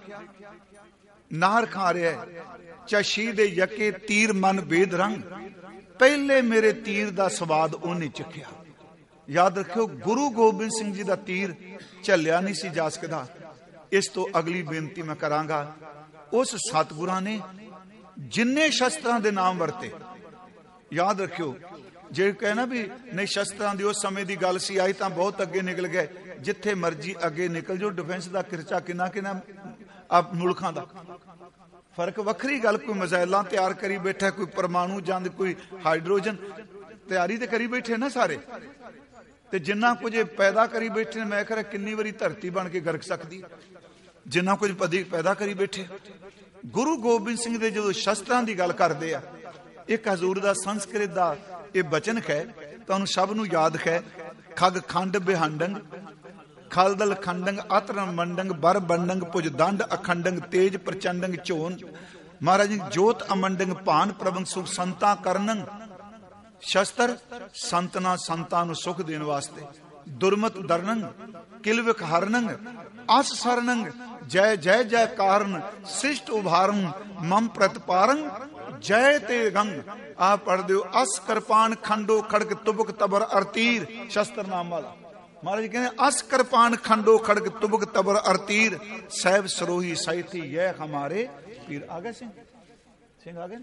Speaker 1: ਨਾਹਰ ਖਾ ਰਿਹਾ, ਚਸ਼ੀ ਦੇ ਯਕੇ ਤੀਰ ਮਨ ਬੇਦ ਰੰਗ। ਪਹਿਲੇ ਮੇਰੇ ਤੀਰ ਦਾ ਸਵਾਦ ਉਹਨੇ ਚੱਖਿਆ। ਯਾਦ ਰੱਖਿਓ, ਗੁਰੂ ਗੋਬਿੰਦ ਸਿੰਘ ਜੀ ਦਾ ਤੀਰ ਝੱਲਿਆ ਨਹੀਂ ਸੀ ਜਾ ਸਕਦਾ। ਇਸ ਤੋਂ ਅਗਲੀ ਬੇਨਤੀ ਮੈਂ ਕਰਾਂਗਾ, ਉਸ ਸਤਿਗੁਰਾਂ ਨੇ ਜਿੰਨੇ ਸ਼ਸਤਰਾਂ ਦੇ ਨਾਮ ਵਰਤੇ, ਯਾਦ ਰੱਖਿਓ, ਜੇ ਕਹਿਣਾ ਵੀ ਨਹੀਂ ਸ਼ਸਤਰਾਂ ਦੀ ਉਸ ਸਮੇਂ ਦੀ ਗੱਲ ਸੀ, ਆਈ ਤਾਂ ਬਹੁਤ ਅੱਗੇ ਨਿਕਲ ਗਏ। ਜਿੱਥੇ ਮਰਜੀ ਅੱਗੇ ਨਿਕਲ ਜਾਓ, ਡਿਫੈਂਸ ਦਾ ਖਰਚਾ ਕਿੰਨਾ ਕਿੰਨਾ ਆਪ ਮੁਲਕਾਂ ਦਾ ਫਰਕ ਵੱਖਰੀ ਗੱਲ। ਕੋਈ ਮਿਜ਼ਾਈਲਾਂ ਤਿਆਰ ਕਰੀ ਬੈਠਾ, ਕੋਈ ਪਰਮਾਣੂ ਜੰਗ, ਕੋਈ ਹਾਈਡਰੋਜਨ ਤਿਆਰੀ ਤੇ ਕਰੀ ਬੈਠੇ ਨਾ ਸਾਰੇ। ਤੇ ਜਿੰਨਾ ਕੁਝ ਪੈਦਾ ਕਰੀ ਬੈਠੇ ਨੇ, ਮੈਂ ਖਰਾ ਕਿੰਨੀ ਵਾਰੀ ਧਰਤੀ ਬਣ ਕੇ ਗਰਕ ਸਕਦੀ, ਜਿੰਨਾ ਕੁਝ ਪਦੀ ਪੈਦਾ ਕਰੀ ਬੈਠੇ। ਗੁਰੂ ਗੋਬਿੰਦ ਸਿੰਘ ਦੇ ਜਦੋਂ ਸ਼ਸਤਰਾਂ ਦੀ ਗੱਲ ਕਰਦੇ ਆ, ਇੱਕ ਹਜ਼ੂਰ ਦਾ ਸੰਸਕ੍ਰਿਤ ਦਾ ਇਹ ਬਚਨ ਹੈ, ਤੁਹਾਨੂੰ ਸਭ ਨੂੰ ਯਾਦ ਹੈ। ਖਗ ਖੰਡ ਬਿਹੰਡੰਗ ਖਲਦਲ ਖੰਡੰਗ ਅਤਰਮ ਮੰਡੰਗ ਬਰ ਬੰਡੰਗ ਭੁਜ ਦੰਡ ਅਖੰਡੰਗ ਤੇਜ ਪ੍ਰਚੰਡੰਗ ਝੋਨ। ਮਹਾਰਾਜ ਜੀ ਜੋਤ ਅਮੰਡੰਗ ਭਾਨ ਪ੍ਰਬੰਗ ਸੁਖ ਸੰਤਾ ਕਰਨੰਗ। ਸ਼ਸਤਰ ਸੰਤਨਾ ਸੰਤਾਂ ਨੂੰ ਸੁਖ ਦੇਣ ਵਾਸਤੇ। ਦੁਰਮਤ ਦਰਨੰਗ ਕਿਲਵਿਕ ਹਰਨੰਗ ਅਸ ਸਰਨੰਗ ਜੈ ਜੈ ਜੈ ਕਾਰਨ ਸ੍ਰਿਸ਼ਟ ਉਭਾਰਨ ਮਮ ਪ੍ਰਤਪਾਰੰਗ ਜੈ ਤੇ ਗੰਗ। ਆ ਪੜ ਦਿਓ, ਅਸ ਕਿਰਪਾਨ ਖੰਡੋ ਖੜਕ ਤੁਬਕ ਤਬਰ ਅਰਤੀਰ। ਸ਼ਸਤਰ ਨਾਮ ਵਾਲਾ ਮਹਾਰਾਜ ਕਹਿੰਦੇ, ਅਸ ਕਿਰਪਾਨ ਖੰਡੋ ਖੜਕ ਤੁਬਕ ਤਬਰ ਅਰਤੀਰ ਸਹਿਬ ਸਰੋਹੀ ਸਾਈਥੀ ਇਹ ਹਮਾਰੇ ਪੀਰ। ਆ ਗਏ ਸਿੰਘ ਸਿੰਘ ਆ ਗਏ।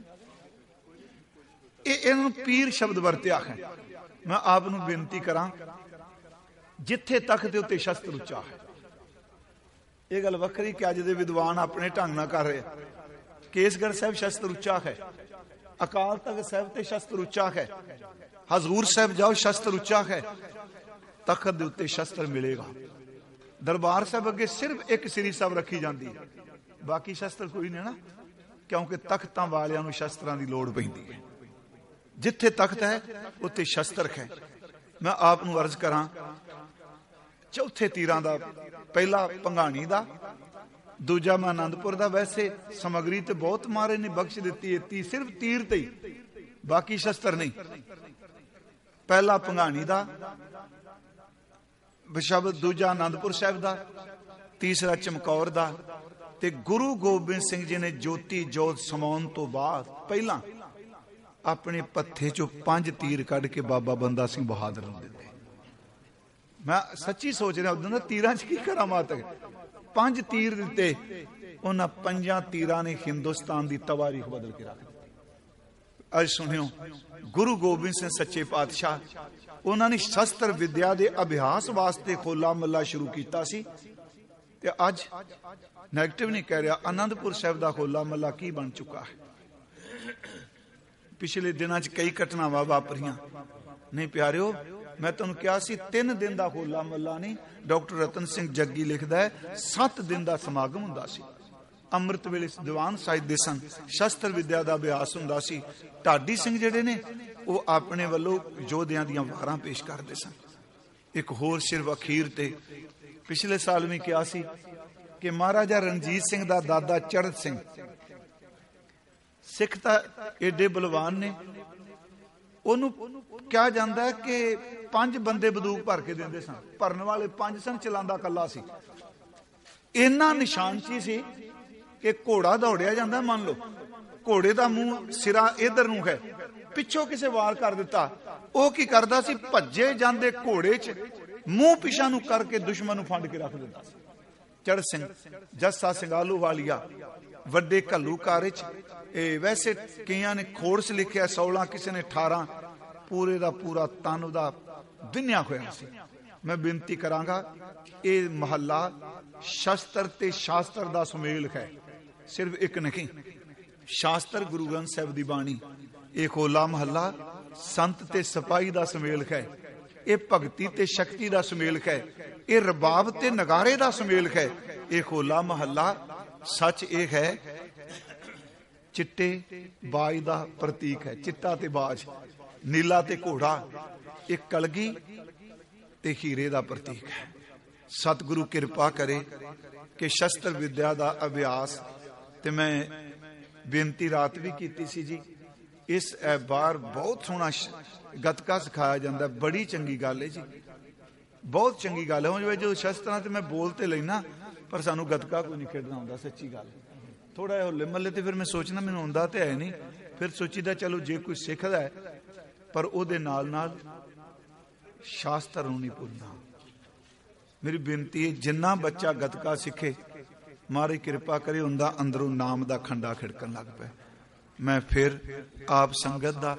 Speaker 1: ਇਹ ਇਹਨਾਂ ਨੂੰ ਪੀਰ ਸ਼ਬਦ ਵਰਤਿਆ ਹੈ। ਮੈਂ ਆਪ ਨੂੰ ਬੇਨਤੀ ਕਰਾਂ, ਜਿੱਥੇ ਤੱਕ ਦੇ ਉੱਤੇ ਸ਼ਸਤਰ ਉੱਚਾ ਹੈ। ਇਹ ਗੱਲ ਵੱਖਰੀ ਕਿ ਅੱਜ ਦੇ ਵਿਦਵਾਨ ਆਪਣੇ ਢੰਗ ਨਾਲ ਕਰ ਰਹੇ। ਕੇਸਗੜ੍ਹ ਸਾਹਿਬ ਸ਼ਸਤਰ ਉੱਚਾ ਹੈ, ਅਕਾਲ ਤਖਤ ਸਾਹਿਬ ਤੇ ਸ਼ਸਤਰ ਉੱਚਾ ਹੈ, ਹਜ਼ੂਰ ਸਾਹਿਬ ਜਾਓ ਸ਼ਸਤਰ ਉੱਚਾ ਹੈ, ਤਖਤ ਦੇ ਉੱਤੇ ਸ਼ਸਤਰ ਮਿਲੇਗਾ। दरबार साहब अगे सिर्फ एक श्री ਸਾਹਿਬ रखी जाती है, बाकी शस्त्र कोई नहीं ना, क्योंकि तख्तां वालियां नूं शस्त्रां दी लोड़ पैंदी है। जिथे तख्त है उत्थे शस्त्र है। मैं आप नूं अर्ज करां, चौथे तीरां दा, पहला भंगाणी दा, दूजा मैं आनंदपुर दा। वैसे समगरी तो बहुत मारे ने बख्श दी है, सिर्फ तीर ते ही, बाकी शस्त्र नहीं। पहला भंगाणी दा शब्द, दूजा आनंदपुर साहब दा, तीसरा चमकौर दा। ते गुरु गोबिंद सिंह जी ने ज्योति जोत समाउण तो बाद पहला अपने पत्थे चो पंज तीर कढ़ के बाबा बंदा सिंह बहादुर नूं दित्ते। मैं सच्ची सोच रहा उदों तीरां च की करामात है। पंज तीर दिते, उन्हां पंजां तीरां ने हिंदुस्तान की तवारीख बदल के रख दी। अज सुनियो, गुरु गोबिंद सिंह सच्चे पातशाह, उन्होंने शस्त्र विद्या के अभ्यास वास्ते होला महला शुरू किया सी। ते अज नैगेटिव नहीं कह रहा, आनंदपुर साहब का होला महला की बन चुका है। पिछले दिनों च कई घटनावां वापरियां नहीं प्यारिओ। मैं तुहानूं कहा सी तीन दिन का होला महला नहीं, डॉक्टर रतन सिंह जग्गी लिखदा है सत्त दिन का समागम हुंदा सी। अमृत वेले दीवान साजदे सन, शस्त्र विद्या का अभ्यास हुंदा सी। ढाडी सिंह जिहड़े ने वो अपने वालों योद्धियां दीयां वारां पेश करदे सन। एक होर सिर्फ अखीर ते पिछले साल भी कहा सी कि महाराजा रणजीत सिंह दा दादा चढ़त सिंह, सिख तां एडे बलवान ने, ओनू कहा जाता है कि पांच बंदे बंदूक भर के देंदे सन, भरन वाले पांच सन, चलांदा कल्ला सी। इन्ना निशानची सी कि घोड़ा दौड़िया जाता, मान लो घोड़े का मूंह सिरा इधर नूं है, पिछों किसे वार कर दिता, वो की करदा सी, भज्जे जांदे घोड़े च मूंह पिछा नूं करके दुश्मन नूं फंड के रख दिता। चढ़ सिंह, जस्सा सिंगालू वालिया, वड्डे घल्लूकार च, वैसे कईयां ने खोड़स लिखिया सोलह, किसी ने अठारह, पूरे दा पूरा तन उहदा बिन्निया होया सी। मैं बेनती करांगा, ये महला शस्त्र ते शास्त्र दा सुमेल है, सिर्फ एक नहीं। शास्त्र गुरु ग्रंथ साहिब दी बाणी, एक होला महला संत ते सिपाही दा सुमेल है, ये भगती ते शक्ति दा सुमेल है, ये रबाब ते नगारे दा सुमेल है। एक होला महला सच ये है, चिट्टे बाज दा प्रतीक है, चिट्टा ते बाज, नीला ते घोड़ा, एक कलगी ते हीरे दा प्रतीक है। सतगुरु कृपा करे कि शस्त्र विद्या दा अभ्यास, ते मैं बेनती रात भी की सी जी, इस बार बहुत सोहना गतका सिखाया जाता, बड़ी चंगी गल है जी, बहुत चंगी गल है। हुण जो शस्त्रां ते मैं बोलते लेना, पर सानू गतका कोई नहीं खेडना आउंदा, सच्ची गल। थोड़ा जिहा होले महल्ले ते फिर मैं सोचना मैनूं आउंदा ते है नहीं, फिर सोचीदा चलो जे कोई सिखदा है, पर उहदे नाल नाल शास्त्र नूं नहीं भुलना। मेरी बेनती है, जिन्ना बच्चा गतका सिखे, महाराज कृपा करे उनका अंदरों नाम का खंडा खिड़कन लग पे। मैं फिर आप संगत का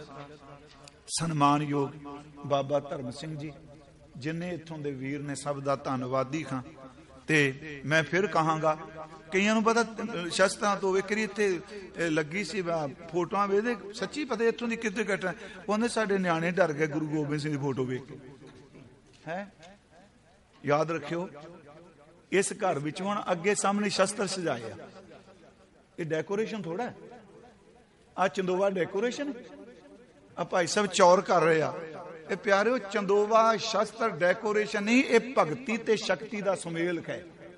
Speaker 1: सन्मानयोग बाबा धर्म सिंह जी, जिन्हें इत्थों दे वीर ने, सब का धन्नवादी हाँ। ते मैं फिर कहांगा, कईयां नूं पता शस्त्रां तो वेखरी इत्थे लगी सी फोटोआं वेखदे, सच्ची पता इत्थों दी किते घटना, उहने साडे न्याणे डर गए गुरु गोबिंद सिंह दी फोटो वेख के। है याद रखियो, इस घर विच हुण अगे सामने शस्त्र सजाए, ये डेकोरेशन थोड़ा है, आ चंदोवा डेकोरेशन, आ भाई साहब चौर कर रहे आ। ये प्यारे चंदोवा शस्त्र डेकोरेशन नहीं, ये भगती ते शक्ति का सुमेल है।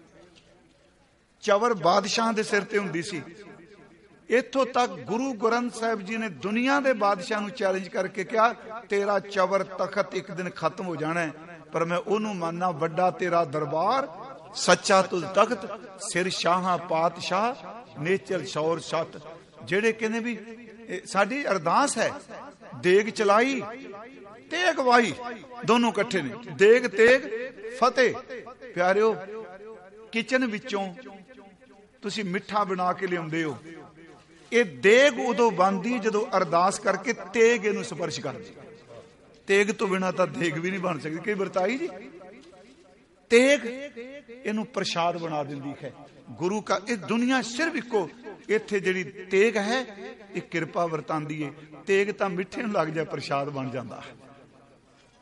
Speaker 1: चवर बादशाह दे सिर ते हुंदी सी, इत्थों तक गुरु ग्रंथ साहिब जी ने दुनिया के बादशाह नूं चैलेंज करके कहा, तेरा चवर तखत एक दिन खत्म हो जाना है, पर मैं उन्होंने मानना, वड्डा तेरा दरबार, सच्चा तुल तख्त, सिर शाह पातशाह, नेचल शौर सत। जेड़े कहने भी साडी अरदास है, देग चलाई तेग वाही, दोनों कट्ठे ने, देग तेग फतेह। प्यारिओ, किचन विचों तुसी मिठा बना के लियाउंदे हो, ये देग उदों बनदी जदों अरदास करके तेग इहनूं स्पर्श करदी। तेग तो बिना तो देग भी नहीं बन सकती। कई बरताई जी तेग इनू प्रसाद बना दिंदी है गुरु का। ये दुनिया सिर्फ इको इत्थे जिहड़ी तेग है, ये कृपा वरतांदी है। तेग तां मिठे नूं लग जाए, प्रसाद बन जाता है।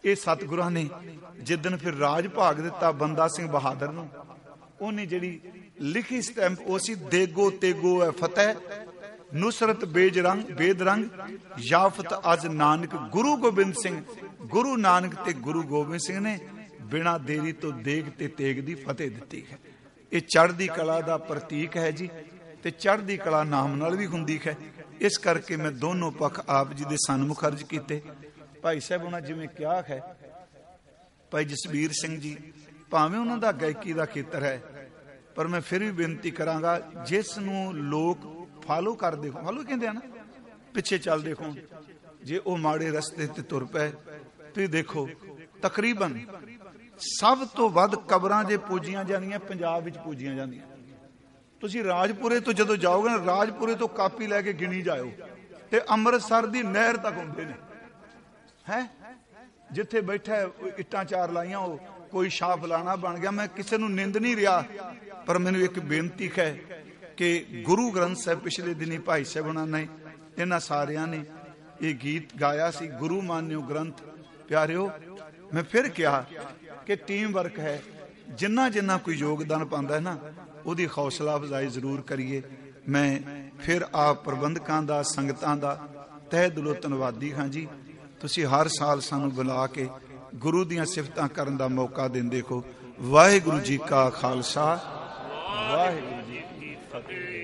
Speaker 1: ਇਹ ਸਤਿਗੁਰਾਂ ਨੇ ਜਿੱਦਣ ਫਿਰ ਰਾਜ ਭਾਗ ਦਿੱਤਾ ਬੰਦਾ ਸਿੰਘ ਬਹਾਦਰ ਨੂੰ, ਉਹਨੇ ਜਿਹੜੀ ਲਿਖੀ ਸਟੈਂਪ ਉਹ ਸੀ, ਦੇਗੋ ਤੇਗੋ ਹੈ ਫਤਿਹ, ਨੁਸਰਤ ਬੇਜਰੰਗ ਬੇਦਰੰਗ, ਯਾਫਤ ਅਜ ਨਾਨਕ ਗੁਰੂ ਗੋਬਿੰਦ ਸਿੰਘ। ਗੁਰੂ ਨਾਨਕ ਤੇ ਗੁਰੂ ਗੋਬਿੰਦ ਸਿੰਘ ਨੇ ਬਿਨਾਂ ਦੇਰੀ ਤੋਂ ਦੇਗ ਤੇ ਤੇਗ ਦੀ ਫਤਿਹ ਦਿੱਤੀ ਹੈ। ਇਹ ਚੜ੍ਹਦੀ ਕਲਾ ਦਾ ਪ੍ਰਤੀਕ ਹੈ ਜੀ, ਤੇ ਚੜ੍ਹਦੀ ਕਲਾ ਨਾਮ ਨਾਲ ਵੀ ਹੁੰਦੀ ਹੈ। ਇਸ ਕਰਕੇ ਮੈਂ ਦੋਨੋਂ ਪੱਖ ਆਪ ਜੀ ਦੇ ਸਨਮੁਖ ਅਰਜ ਕੀਤੇ। ਭਾਈ ਸਾਹਿਬ ਉਹਨਾਂ ਜਿਵੇਂ ਕਿਹਾ ਹੈ, ਭਾਈ ਜਸਬੀਰ ਸਿੰਘ ਜੀ, ਭਾਵੇਂ ਉਹਨਾਂ ਦਾ ਗਾਇਕੀ ਦਾ ਖੇਤਰ ਹੈ, ਪਰ ਮੈਂ ਫਿਰ ਵੀ ਬੇਨਤੀ ਕਰਾਂਗਾ, ਜਿਸ ਨੂੰ ਲੋਕ ਫਾਲੋ ਕਰਦੇ ਹੋ, ਫਾਲੋ ਕਹਿੰਦੇ ਆ ਨਾ, ਪਿੱਛੇ ਚੱਲਦੇ ਹੋ, ਜੇ ਉਹ ਮਾੜੇ ਰਸਤੇ ਤੇ ਤੁਰ ਪਏ, ਤੁਸੀਂ ਦੇਖੋ ਤਕਰੀਬਨ ਸਭ ਤੋਂ ਵੱਧ ਕਬਰਾਂ ਜੇ ਪੂਜੀਆਂ ਜਾਂਦੀਆਂ ਪੰਜਾਬ ਵਿੱਚ ਪੂਜੀਆਂ ਜਾਂਦੀਆਂ। ਤੁਸੀਂ ਰਾਜਪੁਰੇ ਤੋਂ ਜਦੋਂ ਜਾਓਗੇ ਨਾ, ਰਾਜਪੁਰੇ ਤੋਂ ਕਾਪੀ ਲੈ ਕੇ ਗਿਣੀ ਜਾਇਓ ਤੇ ਅੰਮ੍ਰਿਤਸਰ ਦੀ ਨਹਿਰ ਤੱਕ ਹੁੰਦੇ ਨੇ। ਹੈ ਜਿੱਥੇ ਬੈਠਾ ਇੱਟਾਂ ਚਾਰ ਲਾਈਆਂ, ਉਹ ਕੋਈ ਸ਼ਾਹ ਫਲਾਣਾ ਬਣ ਗਿਆ। ਮੈਂ ਕਿਸੇ ਨੂੰ ਨਿੰਦ ਨਹੀਂ ਰਿਹਾ, ਪਰ ਮੈਨੂੰ ਇੱਕ ਬੇਨਤੀ ਹੈ ਕਿ ਗੁਰੂ ਗ੍ਰੰਥ ਸਾਹਿਬ ਪਿਛਲੇ ਦਿਨੀ ਭਾਈ ਸਾਹਿਬ ਉਹਨਾਂ ਨੇ, ਇਹਨਾਂ ਸਾਰਿਆਂ ਨੇ ਇਹ ਗੀਤ ਗਾਇਆ ਸੀ, ਗੁਰੂ ਮਾਨਿਓ ਗ੍ਰੰਥ ਪਿਆਰਿਓ। ਮੈਂ ਫਿਰ ਕਿਹਾ ਕਿ ਟੀਮ ਵਰਕ ਹੈ, ਜਿੰਨਾ ਜਿੰਨਾ ਕੋਈ ਯੋਗਦਾਨ ਪਾਉਂਦਾ ਹੈ ਨਾ, ਉਹਦੀ ਹੌਸਲਾ ਅਫਜ਼ਾਈ ਜ਼ਰੂਰ ਕਰੀਏ। ਮੈਂ ਫਿਰ ਆਪ ਪ੍ਰਬੰਧਕਾਂ ਦਾ, ਸੰਗਤਾਂ ਦਾ ਤਹਿ ਦਿਲੋਂ ਧੰਨਵਾਦੀ ਹਾਂ ਜੀ। ਤੁਸੀਂ ਹਰ ਸਾਲ ਸਾਨੂੰ ਬੁਲਾ ਕੇ ਗੁਰੂ ਦੀਆਂ ਸਿਫਤਾਂ ਕਰਨ ਦਾ ਮੌਕਾ ਦਿੰਦੇ ਹੋ। ਵਾਹਿਗੁਰੂ ਜੀ ਕਾ ਖਾਲਸਾ, ਵਾਹਿਗੁਰੂ ਜੀ ਕੀ ਫਤਿਹ।